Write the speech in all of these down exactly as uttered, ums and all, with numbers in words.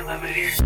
love it here.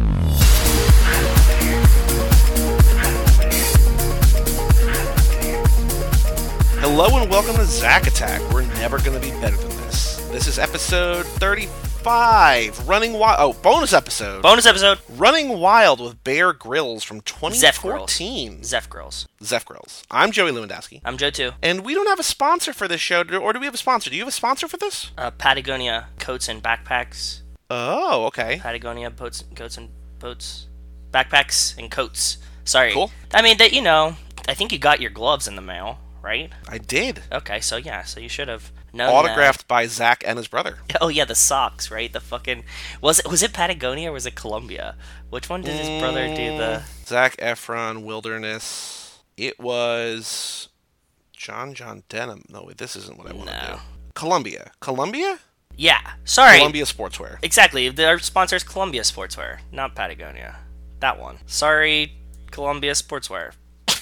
Hello and welcome to Zack Attack. We're never going to be better than this. This is episode thirty-five, Running Wild. Oh, bonus episode. Bonus episode. Running Wild with Bear Grylls from twenty fourteen. Zeph Grills. Zeph Grills. I'm Joey Lewandowski. I'm Joe too. And we don't have a sponsor for this show, or do we have a sponsor? Do you have a sponsor for this? Uh, Patagonia coats and backpacks. Oh, okay. Patagonia boats, coats and boats, backpacks and coats. Sorry. Cool. I mean, that you know, I think you got your gloves in the mail, right? I did. Okay, so yeah, so you should have known Autographed that. by Zach and his brother. Oh yeah, the socks, right? The fucking was it was it Patagonia or was it Columbia? Which one did his brother do the? Zac Efron, Wilderness. It was John John Denham. No, wait, this isn't what I want to No. do. Columbia. Columbia? Yeah, sorry. Columbia Sportswear. Exactly. Their sponsor is Columbia Sportswear, not Patagonia. That one. Sorry, Columbia Sportswear.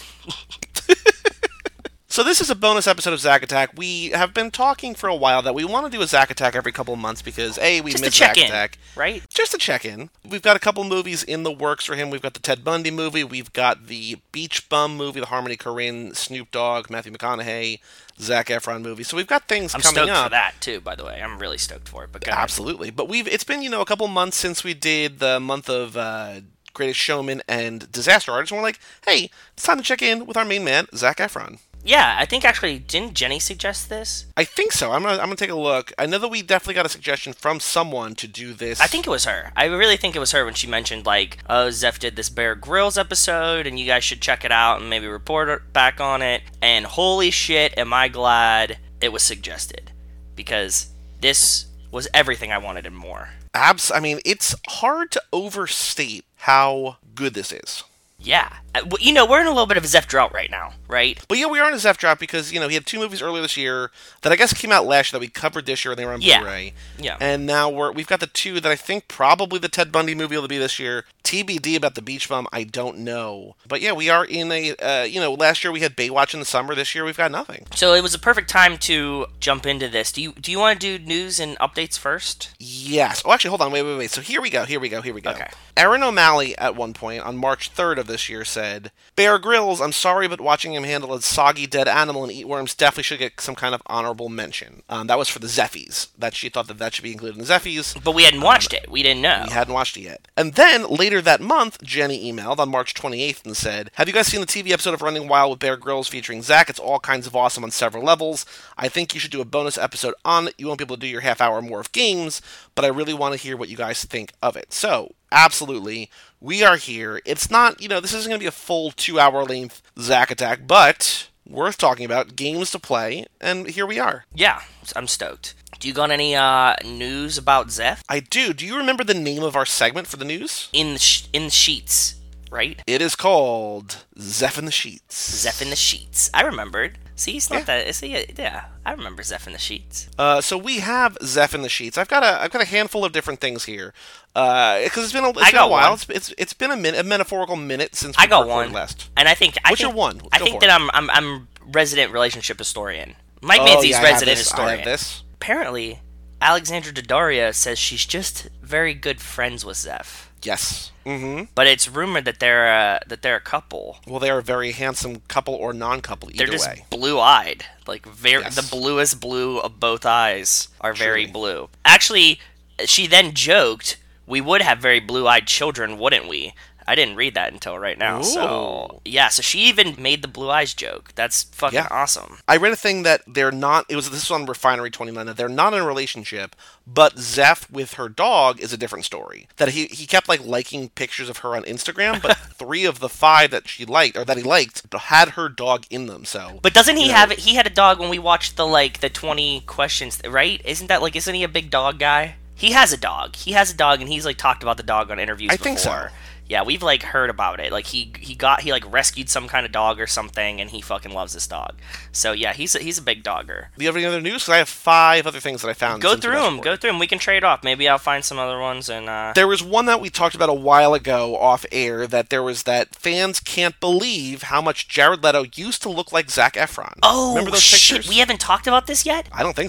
So this is a bonus episode of Zack Attack. We have been talking for a while that we want to do a Zack Attack every couple of months because, A, we Just miss to check Zack in, Attack. right? Just to check in. We've got a couple movies in the works for him. We've got the Ted Bundy movie. We've got the Beach Bum movie, the Harmony Korine, Snoop Dogg, Matthew McConaughey, Zac Efron movie. So we've got things I'm coming stoked up. for that too, by the way. I'm really stoked for it. But go ahead. Absolutely. But we've it's been, you know, a couple months since we did the month of uh, Greatest Showman and Disaster Artist, and we're like, hey, it's time to check in with our main man, Zac Efron. Yeah, I think actually, didn't Jenny suggest this? I think so. I'm gonna I'm gonna take a look. I know that we definitely got a suggestion from someone to do this. I think it was her. I really think it was her when she mentioned, like, oh, Zeph did this Bear Grylls episode, and you guys should check it out and maybe report back on it. And holy shit, am I glad it was suggested. Because this was everything I wanted and more. Abs. I mean, it's hard to overstate how good this is. Yeah. Uh, well, You know, we're in a little bit of a Zeph drought right now, right? But yeah, we are in a Zeph drop because, you know, he had two movies earlier this year that I guess came out last year that we covered this year and they were on Yeah. Blu-ray. Yeah. And now we're, we've got the two that I think probably the Ted Bundy movie will be this year. T B D about the Beach Bum, I don't know. But yeah, we are in a, uh, you know, last year we had Baywatch in the summer. This year we've got nothing. So it was a perfect time to jump into this. Do you do you want to do news and updates first? Yes. Oh, actually, hold on. Wait, wait, wait. So here we go. Here we go. Here we go. Okay. Aaron O'Malley, at one point, on March third of this year, said, Bear Grylls, I'm sorry, but watching him handle a soggy dead animal and eat worms definitely should get some kind of honorable mention. Um, that was for the Zeffies. That she thought that that should be included in the Zeffies. But we hadn't watched it. We didn't know. We hadn't watched it yet. And then, later that month, Jenny emailed on March twenty-eighth and said, have you guys seen the T V episode of Running Wild with Bear Grylls featuring Zach? It's all kinds of awesome on several levels. I think you should do a bonus episode on it. You won't be able to do your half hour more of games, but I really want to hear what you guys think of it. So, absolutely, we are here. It's not, you know, this isn't going to be a full two-hour length Zack Attack, but worth talking about, games to play, and here we are. Yeah, I'm stoked. Do you got any uh, news about Zeph? I do. Do you remember the name of our segment for the news? In the, sh- in the sheets, right? It is called Zeph in the Sheets. Zeph in the sheets. I remembered. See, it's not Yeah. that. See, yeah, I remember Zeph in the sheets. Uh, so we have Zeph in the Sheets. I've got a I've got a handful of different things here because uh, it's been a, it's I been got a while. one. It's, it's it's been a minute, a metaphorical minute since we I got recorded one. last. And I think I What's think, your one? Let's I go think for that it. I'm I'm I'm resident relationship historian. Mike Oh, Manzi's yeah, I have resident this. I historian. have this. Apparently, Alexandra Daddario says she's just very good friends with Zeph. Yes. Mm-hmm. But it's rumored that they're uh, that they're a couple. Well, they are a very handsome couple or non-couple. Either They're just way. blue-eyed, like very Yes. the bluest blue of both eyes are very Truly. blue. Actually, she then joked, "We would have very blue-eyed children, wouldn't we?" I didn't read that until right now. So Ooh. yeah, so she even made the blue eyes joke. That's fucking Yeah. awesome. I read a thing that they're not. It was this was on Refinery twenty-nine that they're not in a relationship, but Zeph with her dog is a different story. That he he kept like liking pictures of her on Instagram, but three of the five that she liked or that he liked had her dog in them. So, But doesn't he you know, have it? He had a dog when we watched the like the twenty questions, right? Isn't that like? Isn't he a big dog guy? He has a dog. He has a dog, and he's like talked about the dog on interviews. I before. think so. Yeah, we've like heard about it. Like he he got he like rescued some kind of dog or something, and he fucking loves this dog. So yeah, he's a, he's a big dogger. Do you have any other news? Because I have five other things that I found. Go since we through last them. Go recorded. through them. We can trade off. Maybe I'll find some other ones. And uh... There was one that we talked about a while ago off air. That there was that fans can't believe how much Jared Leto used to look like Zac Efron. oh remember those shit, pictures? we haven't talked about this yet. I don't think so.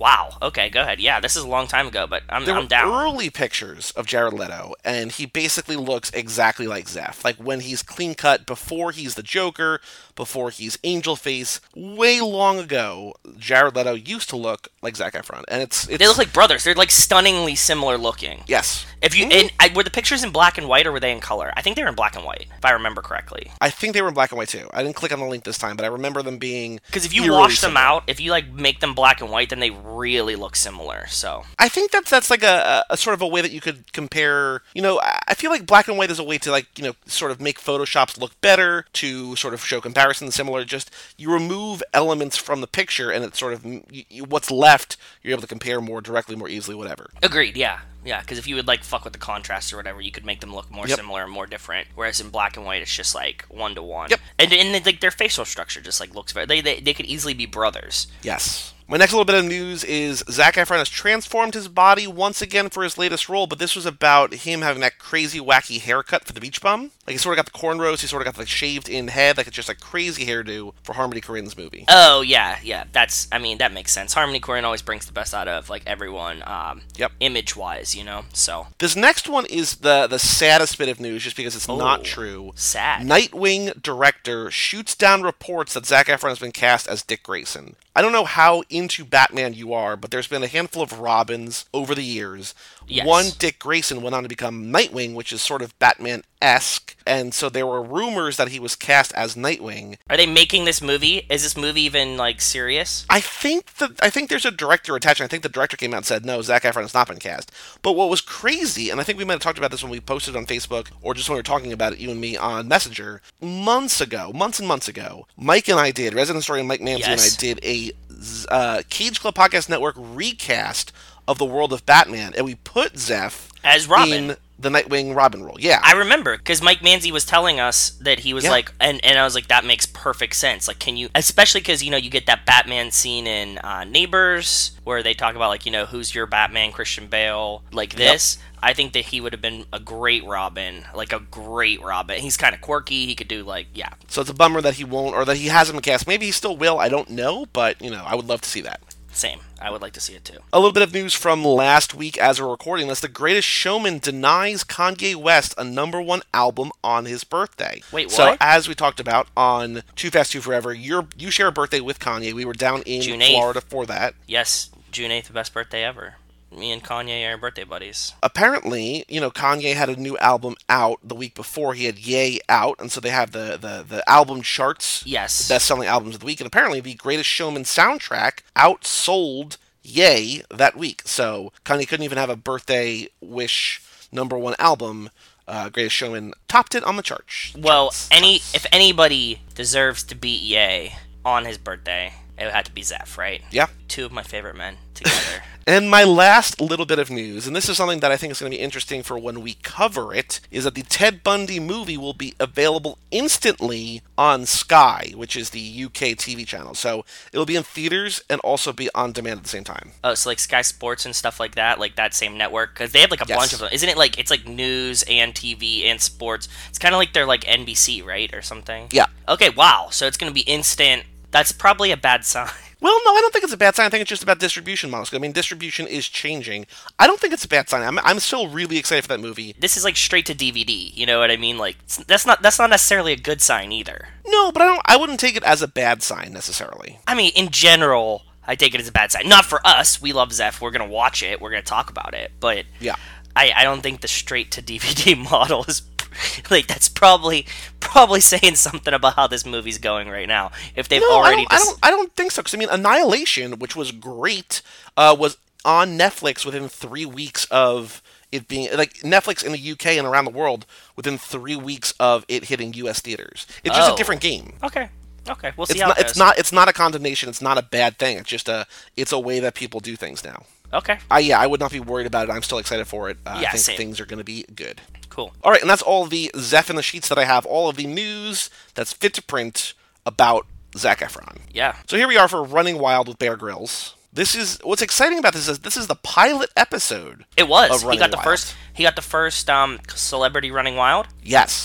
Wow. Okay, go ahead. Yeah, this is a long time ago, but I'm, There I'm were down. early pictures of Jared Leto, and he basically looks exactly like Zeph. Like when he's clean cut before he's the Joker, before he's Angel Face. Way long ago, Jared Leto used to look like Zac Efron, and it's, it's They look like brothers. They're like stunningly similar looking. yes. If you Mhm. and I, were the pictures in black and white or were they in color? I think they were in black and white, if I remember correctly. I think they were in black and white too. I didn't click on the link this time, but I remember them being Because if you eerily wash them similar. out, if you like make them black and white, then they really look similar. So I think that's that's like a, a sort of a way that you could compare. You know, I I feel like black and white is a way to like you know sort of make photoshops look better, to sort of show comparisons similar. Just you remove elements from the picture, and it's sort of you, you, what's left. You're able to compare more directly, more easily, whatever. agreed, yeah, yeah. Because if you would like fuck with the contrast or whatever, you could make them look more Yep. similar and more different. Whereas in black and white, it's just like one to one. Yep. And and like their facial structure just like looks very. They they, they could easily be brothers. Yes. My next little bit of news is Zac Efron has transformed his body once again for his latest role, but this was about him having that crazy, wacky haircut for the Beach Bum. Like, he sort of got the cornrows, he sort of got the shaved-in head, like it's just a crazy hairdo for Harmony Korine's movie. Oh yeah, yeah. That's I mean that makes sense. Harmony Korine always brings the best out of like everyone. Um, Yep. Image wise, you know. So This next one is the, the saddest bit of news, just because it's Oh. not true. sad. Nightwing director shoots down reports that Zac Efron has been cast as Dick Grayson. I don't know how into Batman you are, but there's been a handful of Robins over the years. Yes. One, Dick Grayson, went on to become Nightwing, which is sort of Batman-esque, and so there were rumors that he was cast as Nightwing. Are they making this movie? Is this movie even like serious? I think that I think there's a director attached. And I think the director came out and said no, Zac Efron has not been cast. But what was crazy, and I think we might have talked about this when we posted on Facebook, or just when we were talking about it, you and me on Messenger, months ago, months and months ago, Mike and I did, resident historian Mike Manzi Yes. and I did a uh, Cage Club Podcast Network recast of the world of Batman, and we put Zeph As Robin. in the Nightwing Robin role. Yeah, I remember because Mike Manzi was telling us that he was Yeah. like, and, and I was like, that makes perfect sense. Like, can you, especially because you know you get that Batman scene in uh, Neighbors where they talk about like you know who's your Batman, Christian Bale, like this. I think that he would have been a great Robin, like a great Robin. He's kind of quirky. He could do like yeah, so it's a bummer that he won't, or that he hasn't been cast. Maybe he still will. I don't know, but you know, I would love to see that. same. I would like to see it too. A little bit of news from last week as we're recording this. The Greatest Showman denies Kanye West a number one album on his birthday. Wait, So, what? as we talked about on Too Fast, Too Forever, you're, you share a birthday with Kanye. We were down in June eighth. Florida for that. Yes, June eighth, the best birthday ever. Me and Kanye are birthday buddies. Apparently, you know, Kanye had a new album out the week before. He had Ye out, and so they have the, the, the album charts, Yes. the best-selling albums of the week, and apparently the Greatest Showman soundtrack outsold Ye that week. So Kanye couldn't even have a birthday wish number one album. Uh, Greatest Showman topped it on the charts. Well, charts, any charts. if anybody deserves to beat Ye on his birthday, it would have to be Zeph, right? Yeah. Two of my favorite men together. And my last little bit of news, and this is something that I think is going to be interesting for when we cover it, is that the Ted Bundy movie will be available instantly on Sky, which is the U K T V channel. So it'll be in theaters and also be on demand at the same time. Oh, so like Sky Sports and stuff like that, like that same network, because they have like a Yes. bunch of them. Isn't it like it's like news and T V and sports? It's kind of like they're like N B C, right, or something? Yeah. Okay, wow. So it's gonna be instant. That's probably a bad sign. Well, no, I don't think it's a bad sign. I think it's just about distribution models. I mean, distribution is changing. I don't think it's a bad sign. I'm, I'm still really excited for that movie. This is like straight to D V D. You know what I mean? Like it's- that's not that's not necessarily a good sign either. No, but I don't. I wouldn't take it as a bad sign necessarily. I mean, in general, I take it as a bad sign. Not for us. We love Zeph. We're gonna watch it. We're gonna talk about it. But Yeah. I, I don't think the straight to D V D model is like that's probably probably saying something about how this movie's going right now. If they've No, already, I don't, I dis- don't. I don't think so. Because I mean, Annihilation, which was great, uh, was on Netflix within three weeks of it being like Netflix in the U K and around the world within three weeks of it hitting U S theaters. It's just Oh. a different game. okay, okay, we'll see It's how not. it goes. It's not. It's not a condemnation. It's not a bad thing. It's just a. It's a way that people do things now. Okay, I yeah, I would not be worried about it. I'm still excited for it. Uh, Yeah, I think same. things are going to be good. cool. All right, and that's all the Zeph in the sheets that I have. All of the news that's fit to print about Zac Efron. Yeah, So here we are for Running Wild with Bear Grylls. This is what's exciting about this is this is the pilot episode. it was. Of He Running got the Wild. first. He got the first um celebrity running wild. Yes.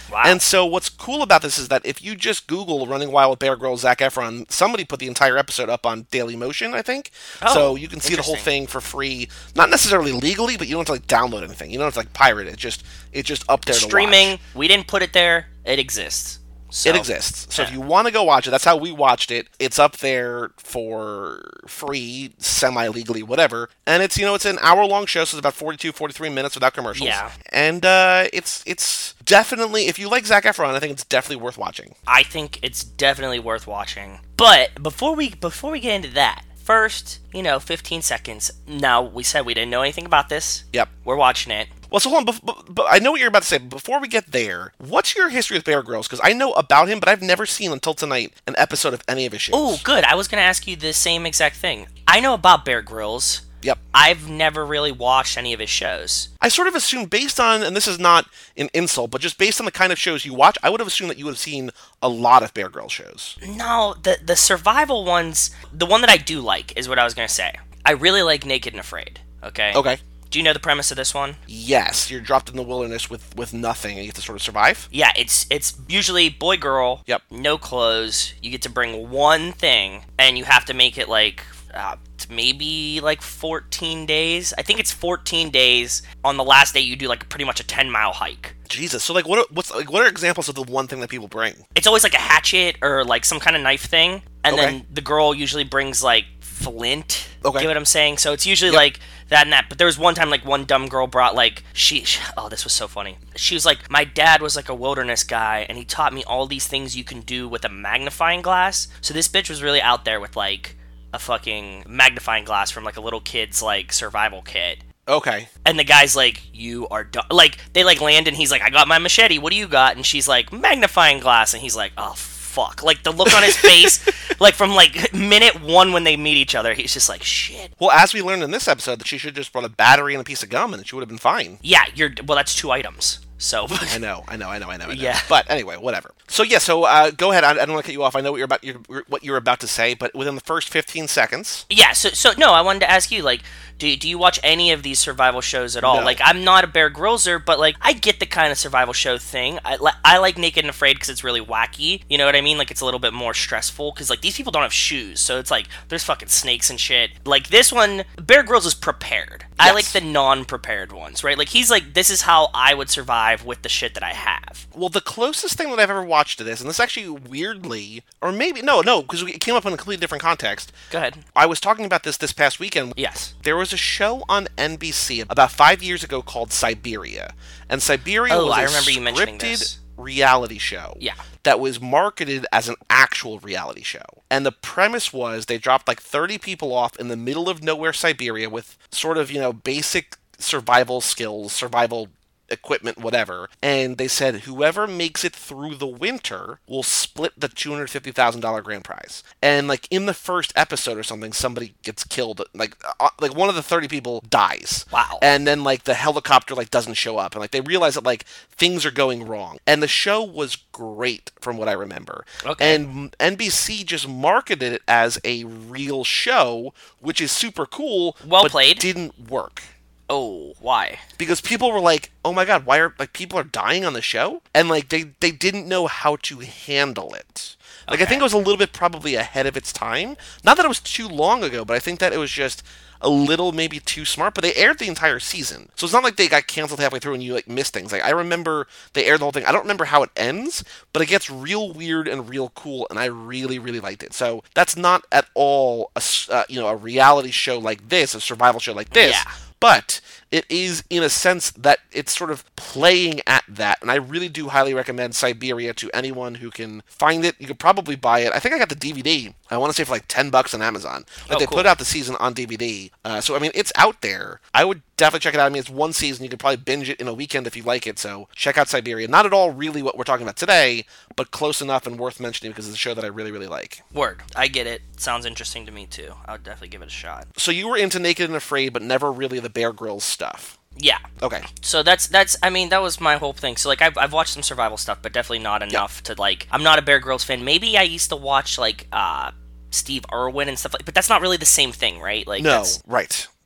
Wow. And so what's cool about this is that if you just Google Running Wild with Bear Grylls, Zac Efron, somebody put the entire episode up on Dailymotion, I think. Oh, so you can see the whole thing for free, not necessarily legally, but you don't have to like download anything. You don't have to like pirate it. It's just it's just up there to watch. Streaming. We didn't put it there. It exists. So, it exists. So yeah. if you want to go watch it, that's how we watched it. It's up there for free, semi-legally, whatever. And it's, you know, it's an hour-long show, so it's about forty-two, forty-three minutes without commercials. Yeah. And uh, it's it's definitely, if you like Zac Efron, I think it's definitely worth watching. I think it's definitely worth watching. But before we before we get into that, first, you know, fifteen seconds. Now, we said we didn't know anything about this. Yep. We're watching it. Well, so hold on, but, but I know what you're about to say. But before we get there, what's your history with Bear Grylls? Because I know about him, but I've never seen until tonight an episode of any of his shows. Oh, good. I was going to ask you the same exact thing. I know about Bear Grylls. Yep. I've never really watched any of his shows. I sort of assumed based on, and this is not an insult, but just based on the kind of shows you watch, I would have assumed that you would have seen a lot of Bear Grylls shows. No, the the survival ones, the one that I do like is what I was going to say. I really like Naked and Afraid, okay? Okay. Do you know the premise of this one? Yes, you're dropped in the wilderness with, with nothing, and you have to sort of survive. Yeah, it's it's usually boy girl. Yep. No clothes. You get to bring one thing, and you have to make it like uh, maybe like fourteen days. I think it's fourteen days. On the last day, you do like pretty much a ten mile hike. Jesus. So like, what are, what's like what are examples of the one thing that people bring? It's always like a hatchet or like some kind of knife thing, and Okay. then the girl usually brings like flint. Okay. Get what I'm saying? So it's usually Yep. like that and that. But there was one time like one dumb girl brought like she, she. Oh, this was so funny. She was like, my dad was like a wilderness guy, and he taught me all these things you can do with a magnifying glass. So this bitch was really out there with like a fucking magnifying glass from like a little kid's like survival kit. Okay. And the guy's like, you are dumb. Like, they, like, land, and he's like, I got my machete. What do you got? And she's like, magnifying glass. And he's like, oh, fuck. Like, the look on his face, like, from, like, minute one when they meet each other, he's just like, shit. Well, as we learned in this episode, that she should have just brought a battery and a piece of gum, and she would have been fine. Yeah, you're, well, that's two items. So. I know, I know, I know, I know, I know. Yeah. But anyway, whatever. So yeah, so uh, go ahead. I, I don't want to cut you off. I know what you're about. You're, what you're about to say, but within the first fifteen seconds. Yeah. So, so no, I wanted to ask you, like, do do you watch any of these survival shows at all? No. Like, I'm not a Bear Grylls-er, but like, I get the kind of survival show thing. I li- I like Naked and Afraid because it's really wacky. You know what I mean? Like, it's a little bit more stressful because like these people don't have shoes, so it's like there's fucking snakes and shit. Like this one, Bear Grylls is prepared. I Yes. like the non-prepared ones, right? Like he's like, this is how I would survive with the shit that I have. Well, the closest thing that I've ever watched to this, and this actually weirdly, or maybe no, no, because it came up in a completely different context. Go ahead. I was talking about this this past weekend. Yes. There was a show on N B C about five years ago called Siberia, and Siberia Oh, was a I remember you mentioning scripted this. reality show. Yeah. That was marketed as an actual reality show. And the premise was they dropped like thirty people off in the middle of nowhere Siberia with sort of, you know, basic survival skills, survival equipment, whatever. And they said whoever makes it through the winter will split the two hundred fifty thousand dollars grand prize. And like in the first episode or something, somebody gets killed. Like uh, like one of the thirty people dies. Wow. And then like the helicopter like doesn't show up, and like they realize that like things are going wrong. And the show was great from what I remember. Okay. And N B C just marketed it as a real show, which is super cool. Well but played. Didn't work. Oh, why? Because people were like, "Oh my god, why are like people are dying on the show?" And like they they didn't know how to handle it. Like Okay. I think it was a little bit probably ahead of its time. Not that it was too long ago, but I think that it was just a little maybe too smart. But they aired the entire season, so it's not like they got canceled halfway through and you like missed things. Like I remember they aired the whole thing. I don't remember how it ends, but it gets real weird and real cool, and I really really liked it. So that's not at all a s- uh, you know a reality show like this, a survival show like this. Yeah. But it is in a sense that it's sort of playing at that, and I really do highly recommend Siberia to anyone who can find it. You could probably buy it. I think I got the D V D. I want to say for like ten bucks on Amazon. Like Oh, they cool. put out the season on D V D, uh, so I mean it's out there. I would definitely check it out. I mean it's one season. You could probably binge it in a weekend if you like it. So check out Siberia. Not at all really what we're talking about today, but close enough and worth mentioning because it's a show that I really really like. Word. I get it. Sounds interesting to me too. I would definitely give it a shot. So you were into Naked and Afraid, but never really the Bear Grylls stuff. Yeah. Okay. So that's that's I mean that was my whole thing. So like I've I've watched some survival stuff, but definitely not enough to like. I'm not a Bear Grylls fan. Maybe I used to watch like uh Steve Irwin and stuff like, but that's not really the same thing, right? Like No, that's, right.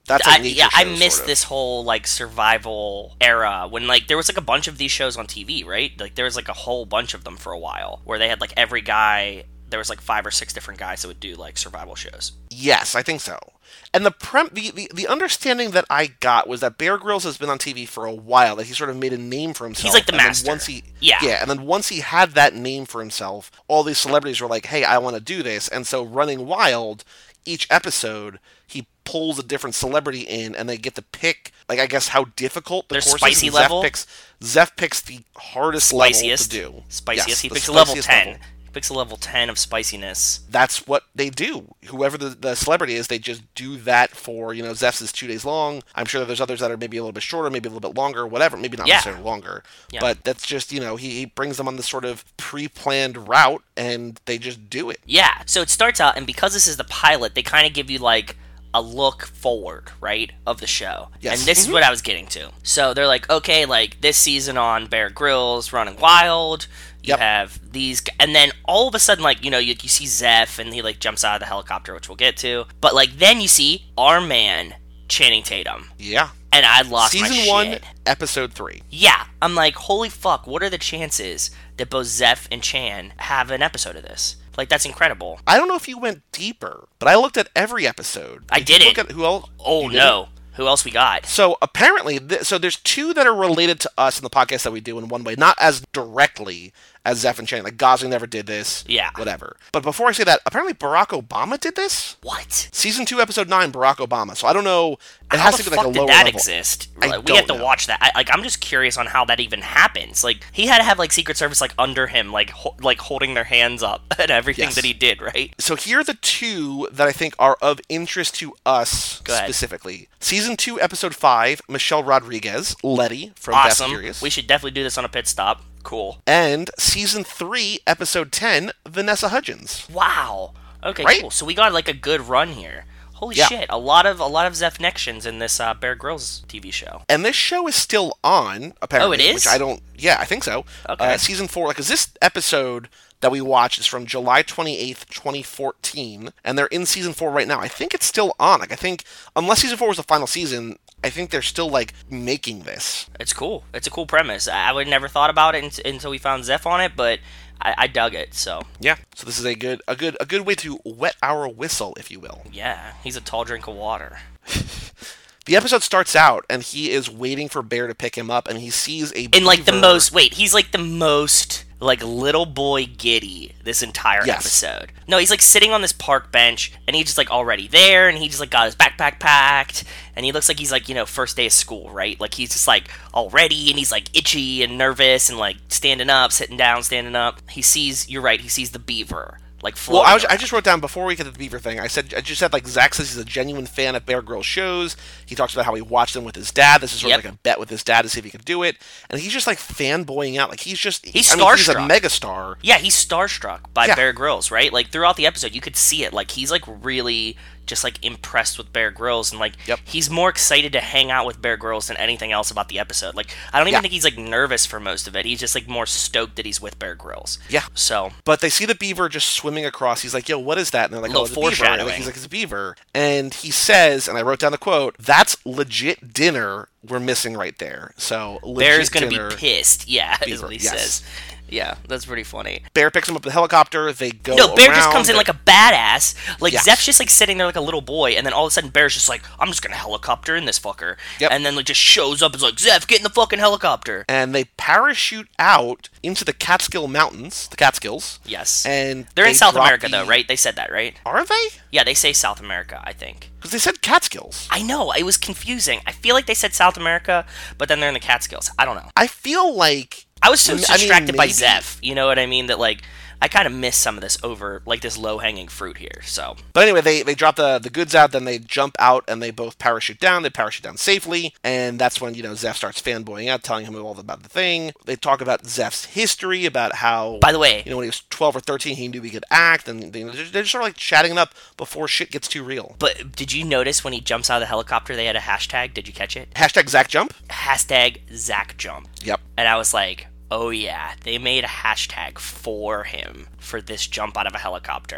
That's a I, nature yeah, I show, miss sort of. this whole like survival era when like there was like a bunch of these shows on T V, right? Like there was like a whole bunch of them for a while where they had like every guy. There was like five or six different guys that would do like survival shows. Yes, I think so. And the, prem- the, the the understanding that I got was that Bear Grylls has been on T V for a while. That he sort of made a name for himself. He's like the and then master. Once he, Yeah. yeah, and then once he had that name for himself, all these celebrities were like, "Hey, I want to do this." And so, Running Wild, each episode, he pulls a different celebrity in, and they get to pick, like I guess, how difficult the Their course spicy is. level? Zeph picks, Zeph picks the hardest Spiciest. level to do. Spiciest. Yes, he the picks a level spiciest ten. level. Picks a level ten of spiciness. That's what they do. Whoever the, the celebrity is, they just do that for, you know, Zeph's is two days long. I'm sure that there's others that are maybe a little bit shorter, maybe a little bit longer, whatever. Maybe not Yeah. necessarily longer. Yeah. But that's just, you know, he, he brings them on this sort of pre-planned route, and they just do it. Yeah. So it starts out, and because this is the pilot, they kind of give you like a look forward, right, of the show. Yes. And this Mhm. is what I was getting to. So they're like, okay, like this season on Bear Grylls, Running Wild. You Yep. have these, g- and then all of a sudden, like, you know, you, you see Zeph, and he, like, jumps out of the helicopter, which we'll get to. But, like, then you see our man, Channing Tatum. Yeah. And I lost my Season shit. one, episode three. Yeah. I'm like, holy fuck, what are the chances that both Zeph and Chan have an episode of this? Like, that's incredible. I don't know if you went deeper, but I looked at every episode. I Did you did look it. at who else? Oh, You did no. Who else we got? So apparently, th- so there's two that are related to us in the podcast that we do in one way, not as directly as Zeph and Channing. Like Gosling never did this, Yeah. whatever. But before I say that, apparently Barack Obama did this. What? Season two, episode nine, Barack Obama. So I don't know. It How has the to be like fuck a lower did that level. exist? I Like, we don't have to know. watch that. I, like, I'm just curious on how that even happens. Like, he had to have like Secret Service like under him, like ho- like holding their hands up at everything Yes. that he did, right? So here are the two that I think are of interest to us Go ahead. specifically. Season two, episode five, Michelle Rodriguez, Letty from Fast Awesome. and Furious. We should definitely do this on a pit stop. Cool. And season three, episode ten, Vanessa Hudgens. Wow. Okay, Right? cool. So we got like a good run here. Holy Yeah. shit! A lot of a lot of Zeph connections in this uh, Bear Grylls T V show. And this show is still on, apparently. Oh, it is? Which I don't... Yeah, I think so. Okay. Uh, season four, like, because this episode that we watched is from July twenty-eighth, twenty fourteen, and they're in season four right now. I think it's still on. Like, I think, unless season four was the final season, I think they're still, like, making this. It's cool. It's a cool premise. I, I would never thought about it un- until we found Zeph on it, but I, I dug it. So Yeah. So this is a good, a good, a good way to wet our whistle, if you will. yeah, he's a tall drink of water. The episode starts out, and he is waiting for Bear to pick him up, and he sees a In like the beaver- most wait, he's like the most like little boy giddy this entire Yes. episode. No, he's like sitting on this park bench and he's just like already there and he just like got his backpack packed and he looks like he's like, you know, first day of school, right? Like he's just like all ready and he's like itchy and nervous and like standing up, sitting down, standing up. He sees, you're right, he sees the beaver. Like Well, floating I, was, I around. just wrote down before we get to the beaver thing. I said I just said like Zach says he's a genuine fan of Bear Grylls shows. He talks about how he watched them with his dad. This is sort Yep. of like a bet with his dad to see if he could do it. And he's just like fanboying out. Like he's just He's I mean, he's a starstruck. megastar. Yeah, he's starstruck by Yeah. Bear Grylls, right? Like throughout the episode, you could see it. Like he's like really just like impressed with Bear Grylls, and like Yep. he's more excited to hang out with Bear Grylls than anything else about the episode. Like I don't even Yeah. think he's like nervous for most of it. He's just like more stoked that he's with Bear Grylls. Yeah. So But they see the beaver just swimming across. He's like, "Yo, what is that?" And they're like, Little "Oh, it's a beaver." And foreshadowing. he's like, "It's a beaver." And he says, and I wrote down the quote: "That's legit dinner we're missing right there." So legit Bear's gonna dinner. be pissed. Yeah, is Beaver, what he yes. says. Yeah, that's pretty funny. Bear picks him up in the helicopter. They go. No, Bear just around. comes in like a badass. Like Yes. Zeph's just like sitting there like a little boy, and then all of a sudden Bear's just like, "I'm just gonna helicopter in this fucker," Yep. and then like just shows up and is like, "Zeph, get in the fucking helicopter." and they parachute out into the Catskill Mountains, the Catskills. Yes, And they're in they South drop America the- though, right? They said that, right? Are they? Yeah, they say South America, I think. Because they said Catskills. I know, it was confusing. I feel like they said South America, but then they're in the Catskills. I don't know. I feel like I was so I mean, distracted by maybe- Zeph, you know what I mean? That like I kind of missed some of this over like this low hanging fruit here. So But anyway, they, they drop the, the goods out, then they jump out, and they both parachute down. They parachute down safely, and that's when, you know, Zeph starts fanboying out, telling him all about the thing. They talk about Zeph's history, about how, by the way, you know, when he was twelve or thirteen, he knew he could act, and they, they're just sort of like chatting it up before shit gets too real. but did you notice when he jumps out of the helicopter, they had a hashtag? Did you catch it? Hashtag Zach Jump? Hashtag Zach Jump. Yep. And I was like, oh yeah, they made a hashtag for him for this jump out of a helicopter.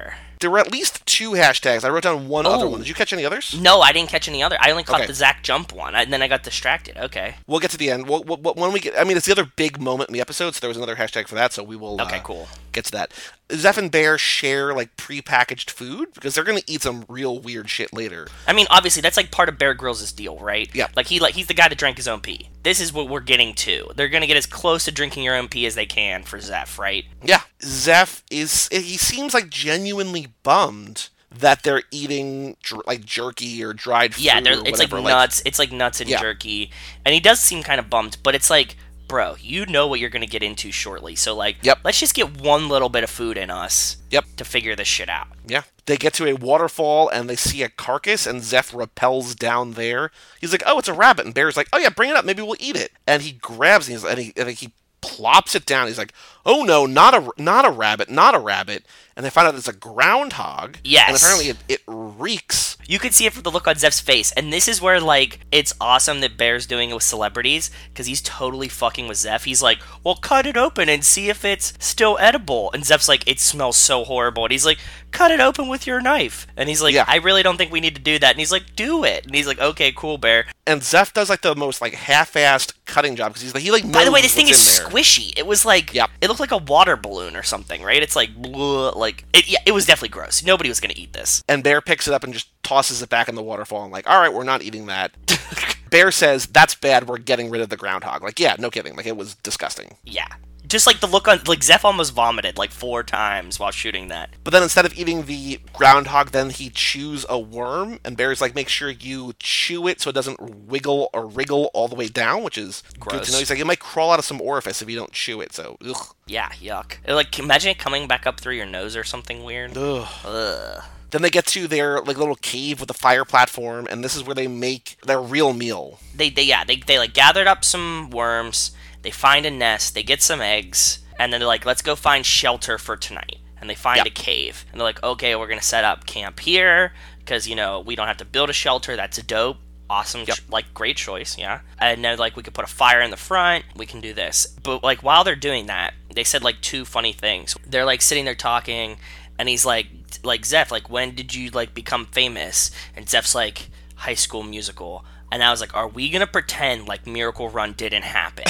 there were at least two hashtags. I wrote down one Oh. other one. Did you catch any others? No, I didn't catch any other. I only caught Okay. the Zach jump one, and then I got distracted. Okay. We'll get to the end. We'll, we'll, when we get, I mean, it's the other big moment in the episode, so there was another hashtag for that, so we will Okay, uh, cool. get to that. Zeph and Bear share, like, prepackaged food, because they're going to eat some real weird shit later. I mean, obviously, that's like part of Bear Grylls' deal, right? Yeah. Like he like he's the guy that drank his own pee. This is what we're getting to. They're gonna get as close to drinking your own pee as they can for Zeph, right? Yeah. Zeph is, he seems like genuinely bummed that they're eating, dr- like, jerky or dried food Yeah, or they're, it's like whatever. nuts. It's like nuts and Yeah. jerky, and he does seem kind of bummed. But it's like, bro, you know what you're gonna get into shortly. So like, Yep. let's just get one little bit of food in us. Yep. To figure this shit out. Yeah. They get to a waterfall and they see a carcass and Zeph rappels down there. He's like, oh, it's a rabbit. And Bear's like, oh yeah, bring it up. Maybe we'll eat it. And he grabs it and, he's, and, he, and he plops it down. He's like, oh no, not a, not a rabbit, not a rabbit. And they find out it's a groundhog. Yes. And apparently it, it reeks. You could see it from the look on Zeph's face, and this is where, like, it's awesome that Bear's doing it with celebrities, because he's totally fucking with Zeph. He's like, well, cut it open and see if it's still edible. And Zeph's like, it smells so horrible. And he's like, cut it open with your knife. And he's like, Yeah. I really don't think we need to do that. And he's like, do it. And he's like, okay, cool, Bear. And Zeph does like the most like half-assed cutting job because he's like he like knows By the way, this thing what's is in there. squishy. It was like, Yep. it looked like a water balloon or something, right? It's like, bleh, like, it, yeah, it was definitely gross. Nobody was going to eat this. And Bear picks it up and just tosses it back in the waterfall and like, all right, we're not eating that. Bear says, that's bad, we're getting rid of the groundhog. Like, yeah, no kidding. Like, it was disgusting. Yeah. Just like the look on, like, Zeph almost vomited like four times while shooting that. But then instead of eating the groundhog, then he chews a worm, and Bear's like, make sure you chew it so it doesn't wiggle or wriggle all the way down, which is good Gross. to know. He's like, it might crawl out of some orifice if you don't chew it, so, ugh. Yeah, yuck. Like, imagine it coming back up through your nose or something weird. Ugh. Ugh. Then they get to their like little cave with a fire platform, and this is where they make their real meal. They, they, yeah, they, they, like, gathered up some worms, they find a nest, they get some eggs, and then they're like, let's go find shelter for tonight. And they find Yep. a cave. And they're like, okay, we're gonna set up camp here, because, you know, we don't have to build a shelter, that's dope. Awesome, Yep. ch- like, great choice, yeah. And then, like, we could put a fire in the front, we can do this. But, like, while they're doing that, they said, like, two funny things. They're, like, sitting there talking, and he's like, like, Zeph, like, when did you, like, become famous? And Zeph's like, High School Musical. And I was like, are we gonna pretend like Miracle Run didn't happen?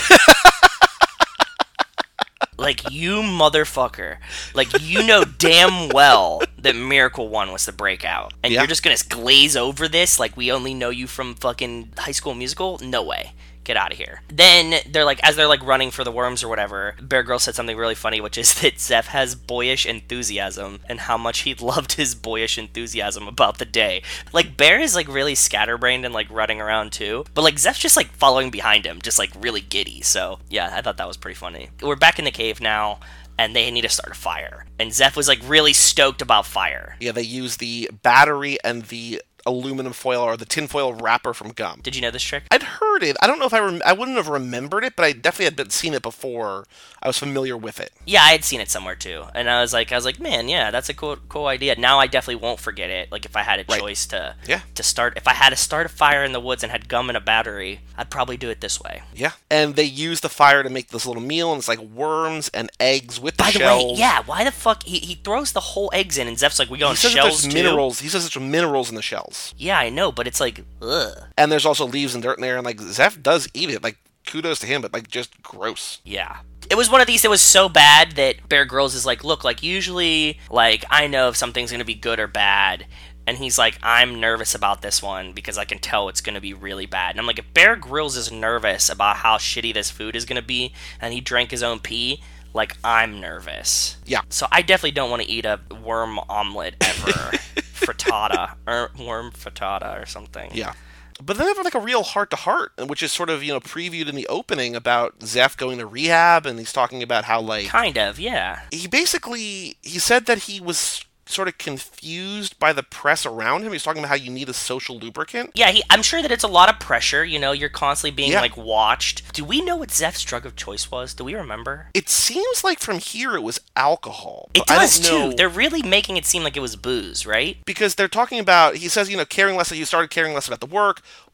Like, you motherfucker. Like, you know damn well that Miracle One was the breakout. And Yeah. you're just gonna glaze over this like we only know you from fucking High School Musical? No way. Get out of here. Then they're like, as they're like running for the worms or whatever, Bear Grylls said something really funny, which is that Zeph has boyish enthusiasm and how much he loved his boyish enthusiasm about the day. Like, Bear is like really scatterbrained and like running around too, but like Zeph's just like following behind him, just like really giddy. So yeah, I thought that was pretty funny. We're back in the cave now, and they need to start a fire. And Zeph was like really stoked about fire. Yeah, they use the battery and the aluminum foil or the tinfoil wrapper from gum. Did you know this trick? I'd heard it. I don't know if I rem- I wouldn't have remembered it, but I definitely had been, seen it before. I was familiar with it. Yeah, I had seen it somewhere too, and I was like, I was like, man, yeah, that's a cool, cool idea. Now I definitely won't forget it. Like, if I had a Right. choice to, Yeah. to start, if I had to start a fire in the woods and had gum and a battery, I'd probably do it this way. Yeah. And they use the fire to make this little meal, and it's like worms and eggs with the By the shells. way, yeah, why the fuck he, he throws the whole eggs in, and Zeph's like, we He going says that shells there's too? minerals. He says there's minerals in the shells. Yeah, I know, but it's like, ugh. And there's also leaves and dirt in there, and like Zeph does eat it. Like, kudos to him, but like just gross. Yeah. It was one of these that was so bad that Bear Grylls is like, look, like, usually, like, I know if something's gonna be good or bad. And he's like, I'm nervous about this one because I can tell it's gonna be really bad. And I'm like, if Bear Grylls is nervous about how shitty this food is gonna be, and he drank his own pee, like, I'm nervous. Yeah. So I definitely don't want to eat a worm omelet ever. Frittata. Or worm frittata or something. Yeah. But then they have like a real heart-to-heart, which is sort of, you know, previewed in the opening about Zeph going to rehab, and he's talking about how, like... Kind of, yeah. He basically... He said that he was sort of confused by the press around him. He's talking about how you need a social lubricant. Yeah, he, I'm sure that it's a lot of pressure, you know, you're constantly being, Yeah. like, watched. Do we know what Zeph's drug of choice was? Do we remember? It seems like from here it was alcohol. It but I does, don't know, too. They're really making it seem like it was booze, right? because they're talking about, he says, you know, caring less, you started caring less about the work.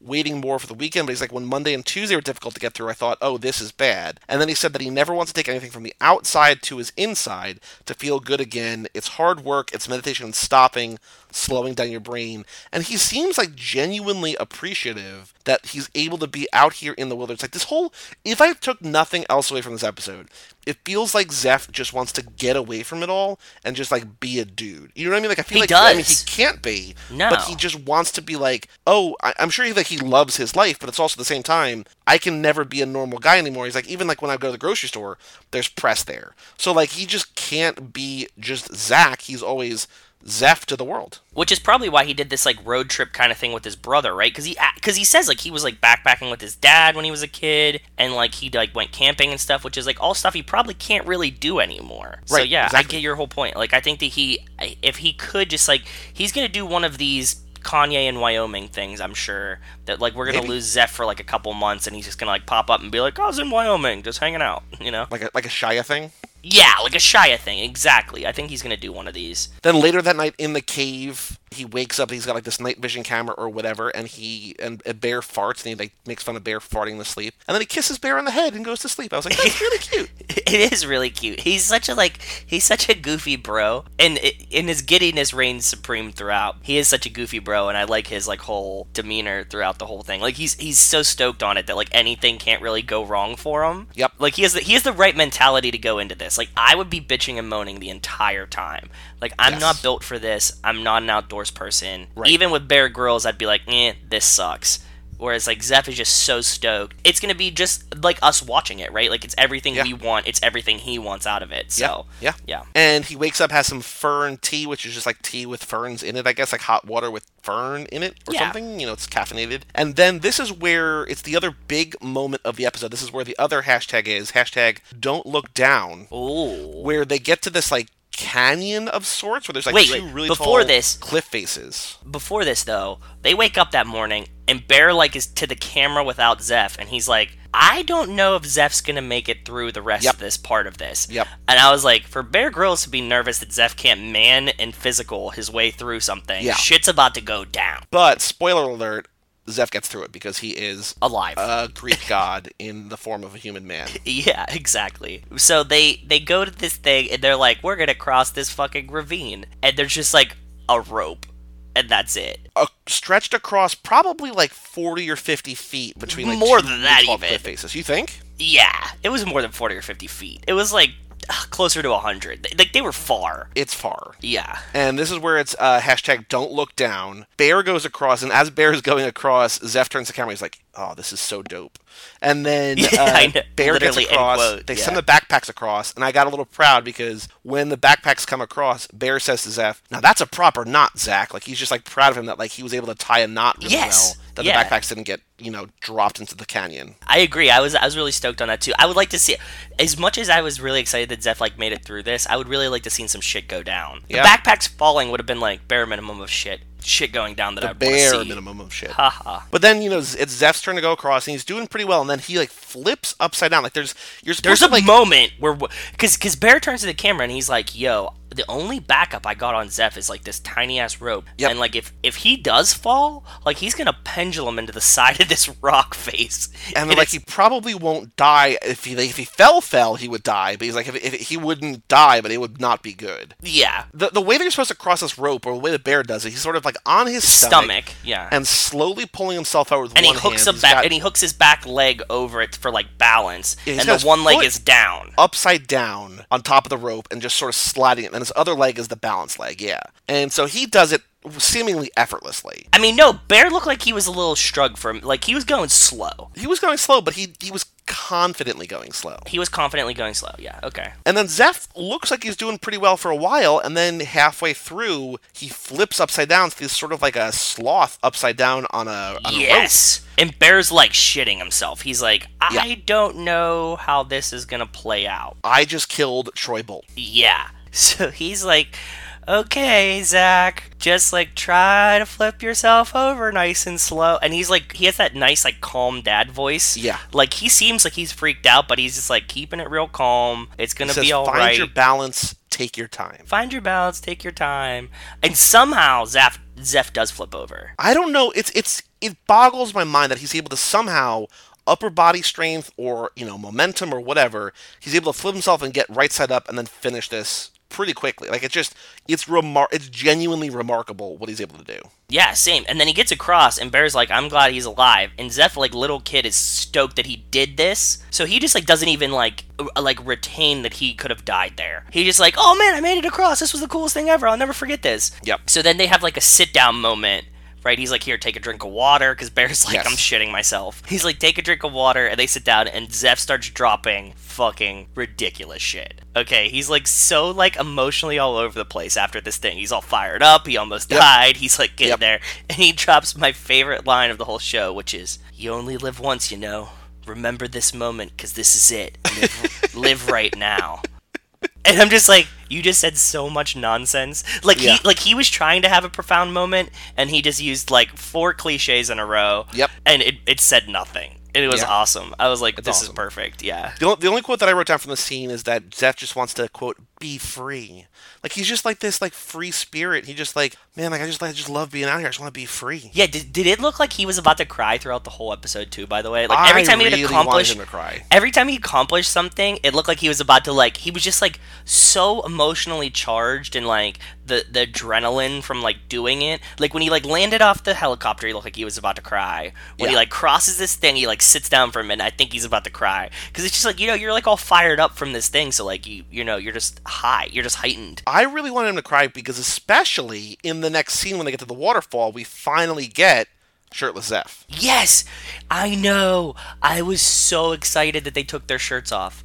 waiting more for the weekend, but he's like, when Monday and Tuesday were difficult to get through, I thought, oh, this is bad. And then he said that he never wants to take anything from the outside to his inside to feel good again. It's hard work, it's meditation and stopping, slowing down your brain. And he seems like genuinely appreciative that he's able to be out here in the wilderness. Like this whole, if I took nothing else away from this episode, it feels like Zeph just wants to get away from it all and just like be a dude. You know what I mean? Like I feel he like does. I mean he can't be, no. but he just wants to be like, oh, I, I'm sure he like he loves his life, but it's also at the same time I can never be a normal guy anymore. He's like, even like when I go to the grocery store, there's press there, so like he just can't be just Zach. He's always Zeph to the world. Which is probably why he did this like road trip kind of thing with his brother, right? Because he because he says like he was like backpacking with his dad when he was a kid, and like he like went camping and stuff, which is like all stuff he probably can't really do anymore. Right, so yeah, exactly. I get your whole point. Like I think that he, if he could just like, he's gonna do one of these Kanye in Wyoming things, I'm sure, that like we're gonna Maybe. lose Zeph for like a couple months, and he's just gonna like pop up and be like, "I was in Wyoming, just hanging out," you know, like a like a Shia thing. Yeah, like a Shia thing, exactly. I think he's gonna do one of these. Then later that night in the cave, he wakes up. He's got like this night vision camera or whatever, and he and a bear farts, and he like makes fun of Bear farting to sleep, and then he kisses Bear on the head and goes to sleep. I was like, that's really cute. It is really cute. He's such a like he's such a goofy bro, and it, and his giddiness reigns supreme throughout. He is such a goofy bro, and I like his like whole demeanor throughout the whole thing. Like he's he's so stoked on it that like anything can't really go wrong for him. Yep. Like he has the, he has the right mentality to go into this. Like I would be bitching and moaning the entire time. Like I'm yes. not built for this. I'm not an outdoors person. Right. Even with Bear Grylls, I'd be like, eh, this sucks. Whereas, like, Zeph is just so stoked. It's going to be just, like, us watching it, right? Like, it's everything yeah. we want. It's everything he wants out of it. So, yeah. yeah. And he wakes up, has some fern tea, which is just, like, tea with ferns in it, I guess, like hot water with fern in it or yeah. something. You know, it's caffeinated. And then this is where it's the other big moment of the episode. This is where the other hashtag is, hashtag don't look down. Ooh. Where they get to this, like, canyon of sorts where there's like wait, two wait. really before tall this, cliff faces. Before this, though, they wake up that morning and Bear like is to the camera without Zeph, and he's like, I don't know if Zeph's gonna make it through the rest yep. of this part of this. Yep. And I was like, for Bear Grylls to be nervous that Zeph can't man and physical his way through something, yeah. shit's about to go down. But spoiler alert, Zeph gets through it because he is alive, a Greek god in the form of a human man. Yeah, exactly. So they they go to this thing and they're like, we're gonna cross this fucking ravine, and there's just like a rope, and that's it. Uh, stretched across probably like forty or fifty feet between like more two than that tall even. cliff faces. You think? Yeah, it was more than forty or fifty feet. It was like closer to one hundred. Like, they were far. It's far. Yeah. And this is where it's uh, hashtag don't look down. Bear goes across, and as Bear is going across, Zeph turns the camera. He's like, oh, this is so dope. And then yeah, uh, Bear gets across. Quote, they yeah. send the backpacks across, and I got a little proud because when the backpacks come across, Bear says to Zeph, now that's a proper knot, Zach. Like, he's just like proud of him that like he was able to tie a knot really yes. well, that yeah. the backpacks didn't get, you know, dropped into the canyon. I agree. I was I was really stoked on that too. I would like to see, as much as I was really excited that Zeph like made it through this, I would really like to see some shit go down. Yeah. The backpacks falling would have been like bare minimum of shit. Shit going down that the I'd want to see. bare minimum of shit. Haha. But then, you know, it's Zeph's turn to go across, and he's doing pretty well, and then he, like, flips upside down. Like, there's... You're supposed There's to, a like, moment where... Because because Bear turns to the camera, and he's like, yo, the only backup I got on Zeph is, like, this tiny-ass rope. Yep. And, like, if, if he does fall, like, he's gonna pendulum into the side of this rock face. And, and like, he probably won't die. If he like, if he fell, fell, he would die. But he's like, if, if he wouldn't die, but it would not be good. Yeah. The the way that you're supposed to cross this rope, or the way the bear does it, he's sort of, like, on his stomach. Stomach, yeah. And slowly pulling himself out with and one he hooks hand. a back, got, and he hooks his back leg over it for, like, balance. Yeah, and the one leg is down. Upside down on top of the rope and just sort of sliding it. And his other leg is the balance leg, yeah. And so he does it seemingly effortlessly. I mean, no, Bear looked like he was a little strug for him. Like, he was going slow. He was going slow, but he he was confidently going slow. He was confidently going slow, yeah, okay. And then Zeph looks like he's doing pretty well for a while, and then halfway through, he flips upside down, so he's sort of like a sloth upside down on a, on yes! a rope. And Bear's, like, shitting himself. He's like, I yeah. don't know how this is gonna play out. I just killed Troy Bolt. Yeah. So he's like, okay, Zach, just, like, try to flip yourself over nice and slow. And he's, like, he has that nice, like, calm dad voice. Yeah. Like, he seems like he's freaked out, but he's just, like, keeping it real calm. It's gonna he says, be all find right. your balance take your time. Find your balance, take your time. And somehow Zeph, Zeph does flip over. I don't know. It's it's It boggles my mind that he's able to somehow, upper body strength or, you know, momentum or whatever, he's able to flip himself and get right side up and then finish this pretty quickly. Like, it's just, it's remar- it's genuinely remarkable what he's able to do. Yeah, same. And then he gets across, and Bear's like, I'm glad he's alive. And Zeph, like, little kid, is stoked that he did this. So he just, like, doesn't even, like, uh, like retain that he could have died there. He just, like, oh, man, I made it across. This was the coolest thing ever. I'll never forget this. Yep. So then they have, like, a sit-down moment. Right, he's like, here, take a drink of water, because Bear's like, yes. I'm shitting myself. He's like, take a drink of water, and they sit down, and Zeph starts dropping fucking ridiculous shit. Okay, he's like so like emotionally all over the place after this thing. He's all fired up, he almost yep. died, he's like getting yep. there, and he drops my favorite line of the whole show, which is, you only live once, you know. Remember this moment, because this is it. Live, live right now. And I'm just like, you just said so much nonsense. Like yeah. he like he was trying to have a profound moment, and he just used like four cliches in a row. Yep. And it, it said nothing. It was yeah. awesome. I was like, it's this awesome. is perfect. Yeah. The, the only quote that I wrote down from the scene is that Zeph just wants to, quote, be free. Like, he's just like this, like, free spirit. He just like, man, like, I just like, I just love being out here. I just want to be free. Yeah, did, did it look like he was about to cry throughout the whole episode, too, by the way? Like, every time I he'd really accomplish... wanted him to cry. Every time he accomplished something, it looked like he was about to, like... He was just, like, so emotionally charged and, like, the, the adrenaline from, like, doing it. Like, when he, like, landed off the helicopter, he looked like he was about to cry. When yeah. he, like, crosses this thing, he, like, sits down for a minute. I think he's about to cry. Because it's just, like, you know, you're, like, all fired up from this thing. So, like, you you know, you're just high. You're just heightened. I really wanted him to cry because especially in the next scene when they get to the waterfall, we finally get shirtless Zeph. Yes! I know! I was so excited that they took their shirts off.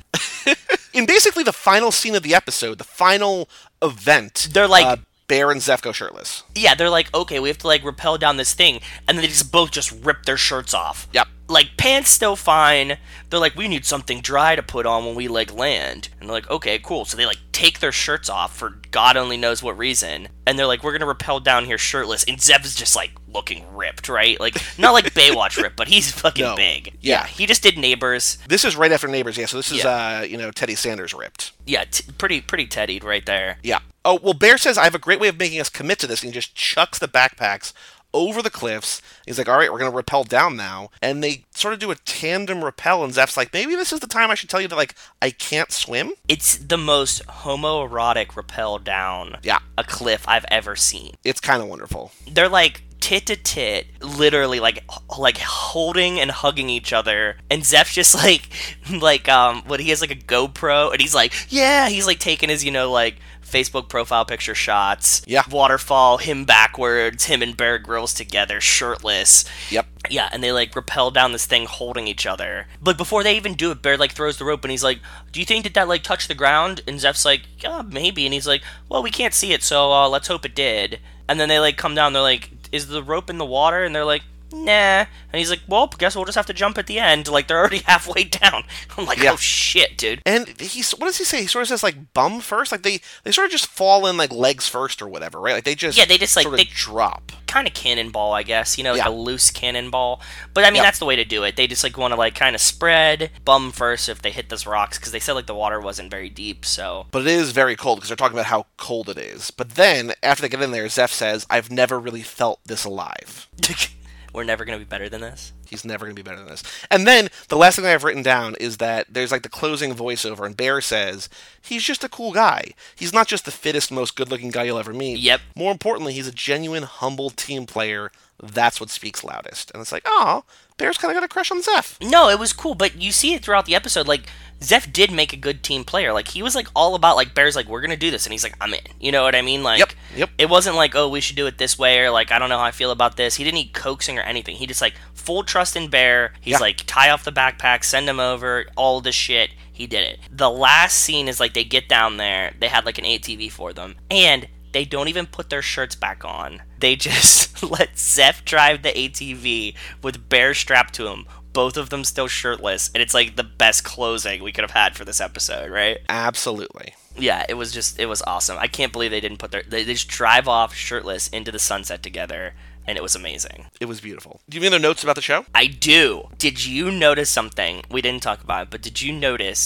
In basically the final scene of the episode, the final event, they're like... Uh, Bear and Zeph go shirtless. Yeah, they're like, okay, we have to, like, rappel down this thing, and then they just both just rip their shirts off. Yep. Like, pants still fine. They're like, we need something dry to put on when we, like, land. And they're like, okay, cool. So they, like, take their shirts off for God only knows what reason. And they're like, we're gonna rappel down here shirtless. And Zeph is just, like, looking ripped, right? Like, not like Baywatch ripped, but he's fucking no. big. Yeah. yeah. He just did Neighbors. This is right after Neighbors, yeah. So this is, yeah. uh, you know, Teddy Sanders ripped. Yeah, t- pretty, pretty Teddied right there. Yeah. Oh, well, Bear says, I have a great way of making us commit to this. And he just chucks the backpacks over the cliffs. He's like, all right, we're going to rappel down now. And they sort of do a tandem rappel, and Zeph's like, maybe this is the time I should tell you that, like, I can't swim? It's the most homoerotic rappel down yeah. a cliff I've ever seen. It's kind of wonderful. They're like tit to tit, literally like like holding and hugging each other, and Zeph's just like like um what he has like a GoPro, and he's like, yeah, he's like taking his, you know, like Facebook profile picture shots. Yeah. Waterfall, him backwards, him and Bear Grylls together, shirtless. Yep. Yeah, and they, like, rappel down this thing holding each other. But before they even do it, Bear, like, throws the rope, and he's like, do you think that that, like, touched the ground? And Zeph's like, yeah, maybe. And he's like, well, we can't see it, so uh, let's hope it did. And then they, like, come down, they're like, is the rope in the water? And they're like, nah. And he's like, well, guess we'll just have to jump at the end. Like, they're already halfway down. I'm like, yeah. oh, shit, dude. And he's, what does he say? He sort of says, like, bum first? Like, they, they sort of just fall in, like, legs first or whatever, right? Like, they just, yeah, they just, like, sort of they drop. Kind of cannonball, I guess. You know, like yeah. a loose cannonball. But, I mean, yep. that's the way to do it. They just, like, want to, like, kind of spread, bum first if they hit those rocks, because they said, like, the water wasn't very deep, so. But it is very cold, because they're talking about how cold it is. But then, after they get in there, Zeph says, I've never really felt this alive. We're never going to be better than this. He's never going to be better than this. And then, the last thing I've written down is that there's, like, the closing voiceover, and Bear says, he's just a cool guy. He's not just the fittest, most good-looking guy you'll ever meet. Yep. More importantly, he's a genuine, humble team player. That's what speaks loudest. And it's like, oh, Bear's kind of got a crush on Zeph. No, it was cool, but you see it throughout the episode, like, Zeph did make a good team player. Like, he was, like, all about, like, Bear's like, we're gonna do this, and he's like, I'm in. You know what I mean? Like, yep, yep. It wasn't like, oh, we should do it this way, or, like, I don't know how I feel about this. He didn't need coaxing or anything. He just, like, full trust in Bear. He's yeah. like, tie off the backpack, send him over, all this shit. He did it. The last scene is, like, they get down there, they had, like, an A T V for them, and they don't even put their shirts back on. They just let Zeph drive the A T V with Bear strapped to him, both of them still shirtless, and it's like the best closing we could have had for this episode, right? Absolutely. Yeah, it was just, it was awesome. I can't believe they didn't put their, they, they just drive off shirtless into the sunset together, and it was amazing. It was beautiful. Do you have any other notes about the show? I do. Did you notice something? We didn't talk about it, but did you notice